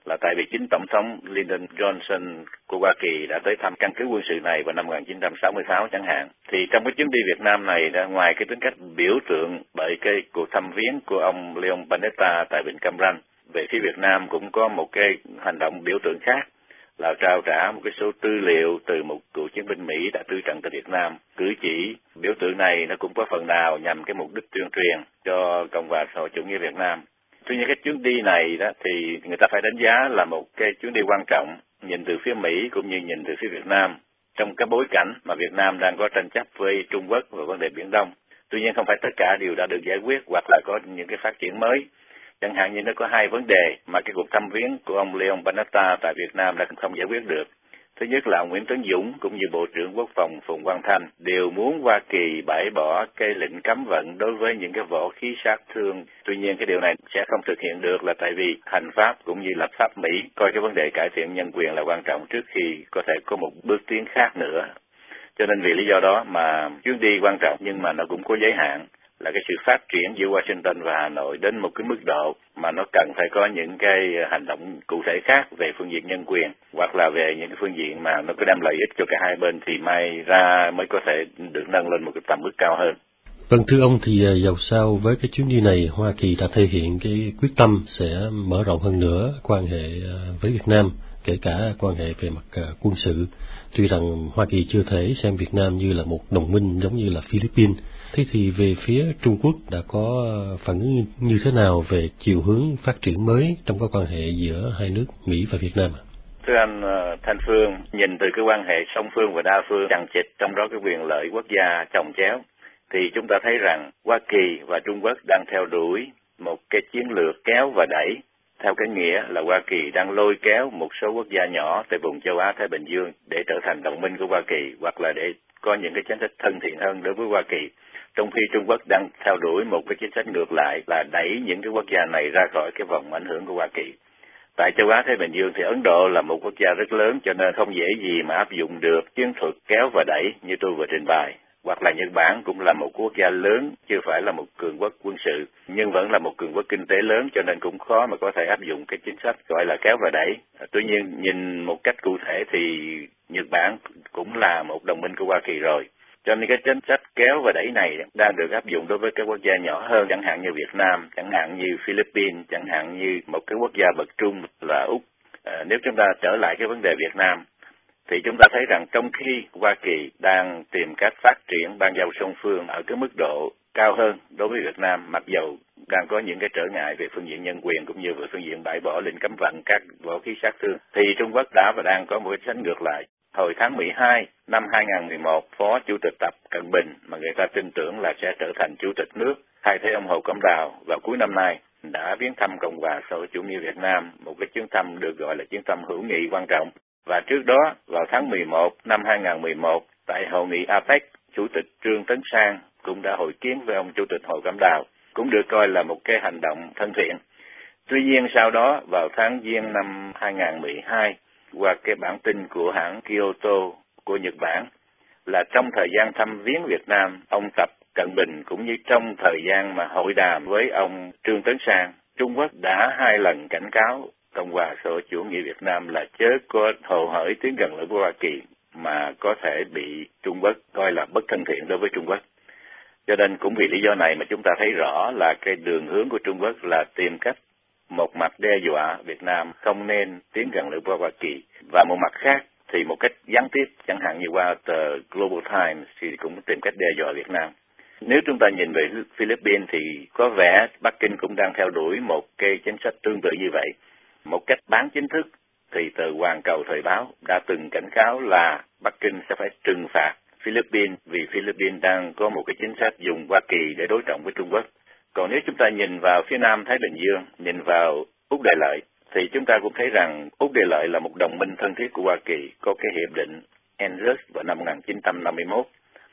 là tại vì chính Tổng thống Lyndon Johnson của Hoa Kỳ đã tới thăm căn cứ quân sự này vào năm một nghìn chín trăm sáu mươi sáu chẳng hạn. Thì trong cái chuyến đi Việt Nam này, đã ngoài cái tính cách biểu tượng bởi cái cuộc thăm viếng của ông Leon Panetta tại Vịnh Cam Ranh, về phía Việt Nam cũng có một cái hành động biểu tượng khác là trao trả một cái số tư liệu từ một cựu chiến binh Mỹ đã tư trận tại Việt Nam. Cử chỉ biểu tượng này nó cũng có phần nào nhằm cái mục đích tuyên truyền cho Cộng hòa xã hội chủ nghĩa Việt Nam. Tuy nhiên cái chuyến đi này đó thì người ta phải đánh giá là một cái chuyến đi quan trọng, nhìn từ phía Mỹ cũng như nhìn từ phía Việt Nam, trong cái bối cảnh mà Việt Nam đang có tranh chấp với Trung Quốc và vấn đề Biển Đông. Tuy nhiên không phải tất cả đều đã được giải quyết hoặc là có những cái phát triển mới. Chẳng hạn như nó có hai vấn đề mà cái cuộc thăm viếng của ông Leon Panetta tại Việt Nam đã không giải quyết được. Thứ nhất là ông Nguyễn Tấn Dũng cũng như Bộ trưởng Quốc phòng Phùng Quang Thanh đều muốn Hoa Kỳ bãi bỏ cái lệnh cấm vận đối với những cái võ khí sát thương. Tuy nhiên cái điều này sẽ không thực hiện được là tại vì hành pháp cũng như lập pháp Mỹ coi cái vấn đề cải thiện nhân quyền là quan trọng trước khi có thể có một bước tiến khác nữa. Cho nên vì lý do đó mà chuyến đi quan trọng nhưng mà nó cũng có giới hạn, là cái sự phát triển giữa Washington và Hà Nội đến một cái mức độ mà nó cần phải có những cái hành động cụ thể khác về phương diện nhân quyền hoặc là về những cái phương diện mà nó có đem lợi ích cho cả hai bên thì may ra mới có thể được nâng lên một cái tầm mức cao hơn. Vâng, thưa ông, thì dầu sao với cái chuyến đi này, Hoa Kỳ đã thể hiện cái quyết tâm sẽ mở rộng hơn nữa quan hệ với Việt Nam, kể cả quan hệ về mặt quân sự. Tuy rằng Hoa Kỳ chưa thể xem Việt Nam như là một đồng minh giống như là Philippines. Thế thì về phía Trung Quốc đã có phản ứng như thế nào về chiều hướng phát triển mới trong các quan hệ giữa hai nước Mỹ và Việt Nam? Thưa anh Thanh Phương, nhìn từ cái quan hệ song phương và đa phương chằng chịt, trong đó cái quyền lợi quốc gia chồng chéo, thì chúng ta thấy rằng Hoa Kỳ và Trung Quốc đang theo đuổi một cái chiến lược kéo và đẩy, theo cái nghĩa là Hoa Kỳ đang lôi kéo một số quốc gia nhỏ tại vùng châu Á Thái Bình Dương để trở thành đồng minh của Hoa Kỳ hoặc là để có những cái chính sách thân thiện hơn đối với Hoa Kỳ. Trong khi Trung Quốc đang theo đuổi một cái chính sách ngược lại là đẩy những cái quốc gia này ra khỏi cái vòng ảnh hưởng của Hoa Kỳ. Tại châu Á Thái Bình Dương thì Ấn Độ là một quốc gia rất lớn cho nên không dễ gì mà áp dụng được chiến thuật kéo và đẩy như tôi vừa trình bày. Hoặc là Nhật Bản cũng là một quốc gia lớn, chưa phải là một cường quốc quân sự, nhưng vẫn là một cường quốc kinh tế lớn cho nên cũng khó mà có thể áp dụng cái chính sách gọi là kéo và đẩy. Tuy nhiên nhìn một cách cụ thể thì Nhật Bản cũng là một đồng minh của Hoa Kỳ rồi. Cho nên cái chính sách kéo và đẩy này đang được áp dụng đối với các quốc gia nhỏ hơn, chẳng hạn như Việt Nam, chẳng hạn như Philippines, chẳng hạn như một cái quốc gia bậc trung là Úc. À, nếu chúng ta trở lại cái vấn đề Việt Nam, thì chúng ta thấy rằng trong khi Hoa Kỳ đang tìm cách phát triển ban giao song phương ở cái mức độ cao hơn đối với Việt Nam, mặc dầu đang có những cái trở ngại về phương diện nhân quyền cũng như về phương diện bãi bỏ lệnh cấm vận các vũ khí sát thương, thì Trung Quốc đã và đang có một cái chính sách ngược lại. Hồi tháng mười hai năm hai nghìn không trăm mười một, Phó Chủ tịch Tập Cận Bình mà người ta tin tưởng là sẽ trở thành Chủ tịch nước thay thế ông Hồ Cẩm Đào vào cuối năm nay đã viếng thăm Cộng hòa xã hội chủ nghĩa Việt Nam, một cái chuyến thăm được gọi là chuyến thăm hữu nghị quan trọng. Và trước đó, vào tháng mười một năm hai nghìn không trăm mười một, tại hội nghị a pếch, Chủ tịch Trương Tấn Sang cũng đã hội kiến với ông Chủ tịch Hồ Cẩm Đào, cũng được coi là một cái hành động thân thiện. Tuy nhiên sau đó, vào tháng Giêng năm hai nghìn không trăm mười hai, qua cái bản tin của hãng Kyoto của Nhật Bản, là trong thời gian thăm viếng Việt Nam, ông Tập Cận Bình cũng như trong thời gian mà hội đàm với ông Trương Tấn Sang, Trung Quốc đã hai lần cảnh cáo Cộng hòa xã hội chủ nghĩa Việt Nam là chớ có hồ hởi tiến gần lại với Hoa Kỳ mà có thể bị Trung Quốc coi là bất thân thiện đối với Trung Quốc. Cho nên cũng vì lý do này mà chúng ta thấy rõ là cái đường hướng của Trung Quốc là tìm cách một mặt đe dọa Việt Nam không nên tiến gần lại với Hoa Kỳ, và một mặt khác thì một cách gián tiếp, chẳng hạn như qua tờ Global Times thì cũng tìm cách đe dọa Việt Nam. Nếu chúng ta nhìn về Philippines thì có vẻ Bắc Kinh cũng đang theo đuổi một cái chính sách tương tự như vậy. Một cách bán chính thức thì tờ Hoàn Cầu Thời báo đã từng cảnh cáo là Bắc Kinh sẽ phải trừng phạt Philippines vì Philippines đang có một cái chính sách dùng Hoa Kỳ để đối trọng với Trung Quốc. Còn nếu chúng ta nhìn vào phía Nam Thái Bình Dương, nhìn vào Úc Đại Lợi, thì chúng ta cũng thấy rằng Úc Đại Lợi là một đồng minh thân thiết của Hoa Kỳ, có cái hiệp định a en rớt vào năm một nghìn chín trăm năm mươi mốt.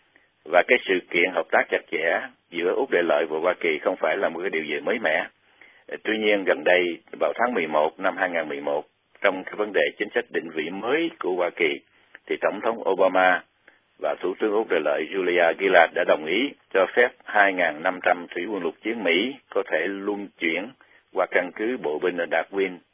Và cái sự kiện hợp tác chặt chẽ giữa Úc Đại Lợi và Hoa Kỳ không phải là một cái điều gì mới mẻ. Tuy nhiên gần đây, vào tháng mười một năm hai nghìn không trăm mười một, trong cái vấn đề chính sách định vị mới của Hoa Kỳ, thì Tổng thống Obama và Thủ tướng Úc Đại Lợi Julia Gillard đã đồng ý cho phép hai nghìn năm trăm thủy quân lục chiến Mỹ có thể luân chuyển qua căn cứ bộ binh ở Darwin,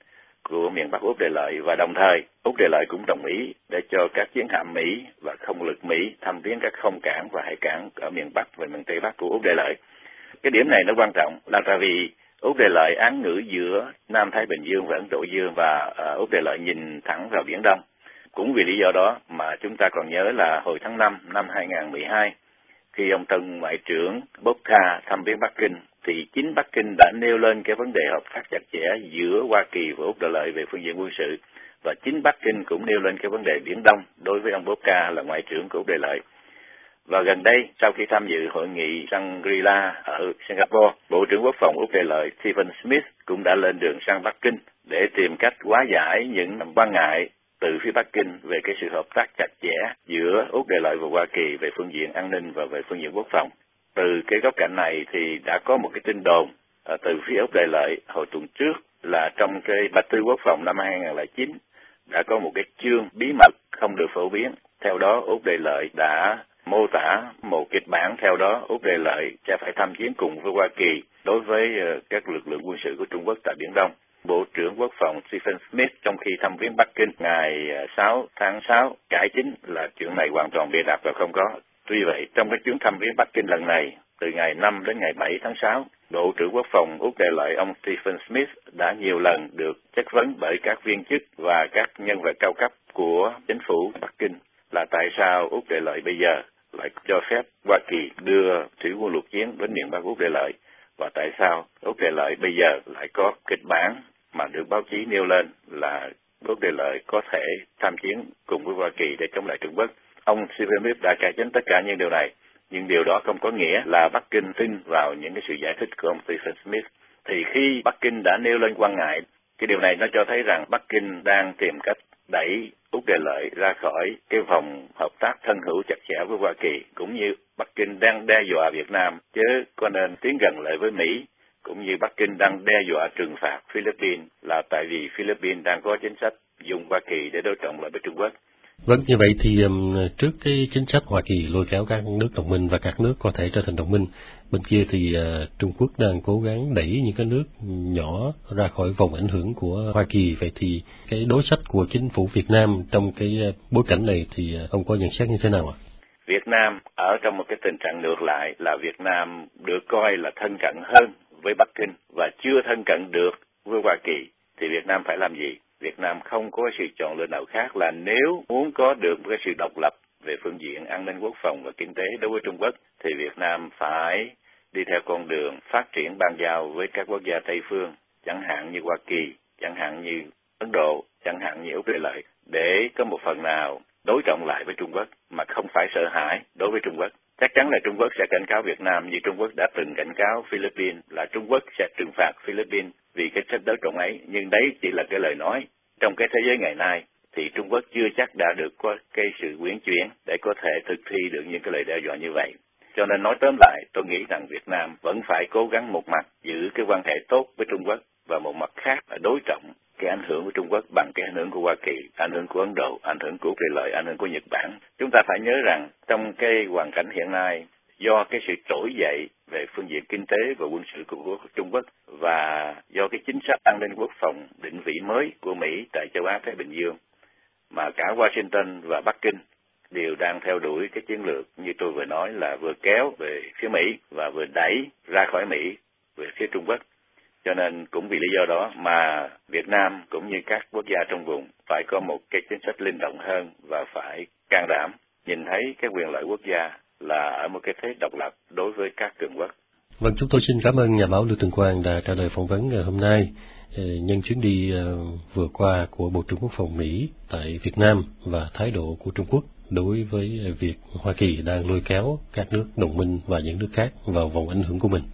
của miền Bắc Úc Đại Lợi, và đồng thời Úc Đại Lợi cũng đồng ý để cho các chiến hạm Mỹ và không lực Mỹ thăm viếng các không cảng và hải cảng ở miền Bắc và miền Tây Bắc của Úc Đại Lợi. Cái điểm này nó quan trọng là tại vì Úc Đại Lợi án ngữ giữa Nam Thái Bình Dương và Ấn Độ Dương, và uh, Úc Đại Lợi nhìn thẳng vào Biển Đông. Cũng vì lý do đó mà chúng ta còn nhớ là hồi tháng năm năm hai nghìn không trăm mười hai, khi ông tân Ngoại trưởng Boca thăm viếng Bắc Kinh, thì chính Bắc Kinh đã nêu lên cái vấn đề hợp tác chặt chẽ giữa Hoa Kỳ và Úc Đại Lợi về phương diện quân sự, và chính Bắc Kinh cũng nêu lên cái vấn đề Biển Đông đối với ông Boca là Ngoại trưởng của Úc Đại Lợi. Và gần đây, sau khi tham dự hội nghị Shangri-La ở Singapore, Bộ trưởng Quốc phòng Úc Đại Lợi Stephen Smith cũng đã lên đường sang Bắc Kinh để tìm cách hóa giải những quan ngại từ phía Bắc Kinh về cái sự hợp tác chặt chẽ giữa Úc Đại Lợi và Hoa Kỳ về phương diện an ninh và về phương diện quốc phòng. Từ cái góc cạnh này thì đã có một cái tin đồn à, từ phía Úc Đại Lợi hồi tuần trước là trong cái Bạch thư Quốc phòng năm hai nghìn không trăm lẻ chín đã có một cái chương bí mật không được phổ biến. Theo đó, Úc Đại Lợi đã mô tả một kịch bản, theo đó Úc Đại Lợi sẽ phải tham chiến cùng với Hoa Kỳ đối với uh, các lực lượng quân sự của Trung Quốc tại Biển Đông. Bộ trưởng Quốc phòng Stephen Smith trong khi thăm viếng Bắc Kinh ngày sáu tháng sáu cải chính là chuyện này hoàn toàn bịa đặt và không có. Tuy vậy, trong cái chuyến thăm viếng Bắc Kinh lần này, từ ngày năm đến ngày bảy tháng sáu, Bộ trưởng Quốc phòng Úc Đại Lợi ông Stephen Smith đã nhiều lần được chất vấn bởi các viên chức và các nhân vật cao cấp của chính phủ Bắc Kinh là tại sao Úc Đại Lợi bây giờ lại cho phép Hoa Kỳ đưa thủy quân lục chiến đến miền Bắc Úc Đại Lợi, và tại sao Úc Đại Lợi bây giờ lại có kịch bản mà được báo chí nêu lên là Úc Đại Lợi có thể tham chiến cùng với Hoa Kỳ để chống lại Trung Quốc. Ông Stephen Smith đã cải chính tất cả những điều này, nhưng điều đó không có nghĩa là Bắc Kinh tin vào những cái sự giải thích của ông Stephen Smith. Thì khi Bắc Kinh đã nêu lên quan ngại, cái điều này nó cho thấy rằng Bắc Kinh đang tìm cách đẩy Úc Đại Lợi ra khỏi cái vòng hợp tác thân hữu chặt chẽ với Hoa Kỳ, cũng như Bắc Kinh đang đe dọa Việt Nam chứ có nên tiến gần lại với Mỹ, cũng như Bắc Kinh đang đe dọa trừng phạt Philippines là tại vì Philippines đang có chính sách dùng Hoa Kỳ để đối trọng lại với Trung Quốc. Vâng, như vậy thì um, trước cái chính sách Hoa Kỳ lôi kéo các nước đồng minh và các nước có thể trở thành đồng minh, bên kia thì uh, Trung Quốc đang cố gắng đẩy những cái nước nhỏ ra khỏi vòng ảnh hưởng của Hoa Kỳ. Vậy thì cái đối sách của chính phủ Việt Nam trong cái uh, bối cảnh này thì uh, ông có nhận xét như thế nào ạ? Việt Nam ở trong một cái tình trạng ngược lại là Việt Nam được coi là thân cận hơn với Bắc Kinh và chưa thân cận được với Hoa Kỳ. Thì Việt Nam phải làm gì? Việt Nam không có sự chọn lựa nào khác là nếu muốn có được một cái sự độc lập về phương diện an ninh quốc phòng và kinh tế đối với Trung Quốc, thì Việt Nam phải đi theo con đường phát triển bang giao với các quốc gia Tây phương, chẳng hạn như Hoa Kỳ, chẳng hạn như Ấn Độ, chẳng hạn như Úc Đại Lợi, để có một phần nào đối trọng lại với Trung Quốc mà không phải sợ hãi đối với Trung Quốc. Chắc chắn là Trung Quốc sẽ cảnh cáo Việt Nam như Trung Quốc đã từng cảnh cáo Philippines là Trung Quốc sẽ trừng phạt Philippines vì cái sách đối trọng ấy. Nhưng đấy chỉ là cái lời nói. Trong cái thế giới ngày nay thì Trung Quốc chưa chắc đã được có cái sự uyển chuyển để có thể thực thi được những cái lời đe dọa như vậy. Cho nên nói tóm lại, tôi nghĩ rằng Việt Nam vẫn phải cố gắng một mặt giữ cái quan hệ tốt với Trung Quốc và một mặt khác là đối trọng cái ảnh hưởng của Trung Quốc bằng cái ảnh hưởng của Hoa Kỳ, ảnh hưởng của Ấn Độ, ảnh hưởng của Úc Đại Lợi, ảnh hưởng của Nhật Bản. Chúng ta phải nhớ rằng trong cái hoàn cảnh hiện nay, do cái sự trỗi dậy về phương diện kinh tế và quân sự của Trung Quốc và do cái chính sách an ninh quốc phòng định vị mới của Mỹ tại châu Á Thái Bình Dương, mà cả Washington và Bắc Kinh đều đang theo đuổi cái chiến lược như tôi vừa nói là vừa kéo về phía Mỹ và vừa đẩy ra khỏi Mỹ về phía Trung Quốc. Cho nên cũng vì lý do đó mà Việt Nam cũng như các quốc gia trong vùng phải có một cái chính sách linh động hơn và phải can đảm nhìn thấy cái quyền lợi quốc gia là ở một cái thế độc lập đối với các cường quốc. Vâng, chúng tôi xin cảm ơn nhà báo Lưu Tường Quang đã trả lời phỏng vấn ngày hôm nay nhân chuyến đi vừa qua của Bộ trưởng Quốc phòng Mỹ tại Việt Nam và thái độ của Trung Quốc đối với việc Hoa Kỳ đang lôi kéo các nước đồng minh và những nước khác vào vòng ảnh hưởng của mình.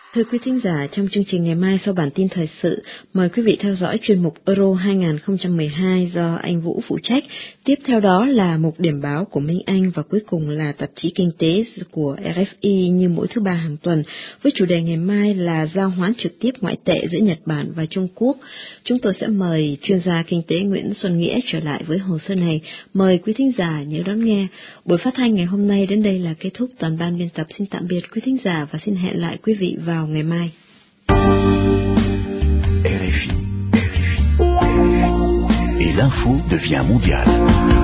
Thưa quý thính giả, trong chương trình ngày mai sau bản tin thời sự, mời quý vị theo dõi chuyên mục Euro hai không một hai do anh Vũ phụ trách. Tiếp theo đó là mục điểm báo của Minh Anh và cuối cùng là tạp chí kinh tế của rờ ép i như mỗi thứ ba hàng tuần. Với chủ đề ngày mai là giao hoán trực tiếp ngoại tệ giữa Nhật Bản và Trung Quốc. Chúng tôi sẽ mời chuyên gia kinh tế Nguyễn Xuân Nghĩa trở lại với hồ sơ này. Mời quý thính giả nhớ đón nghe. Buổi phát thanh ngày hôm nay đến đây là kết thúc. Toàn ban biên tập xin tạm biệt quý thính giả và xin hẹn lại quý vị vào ngày mai. rờ ép i. Et l'info devient mondiale.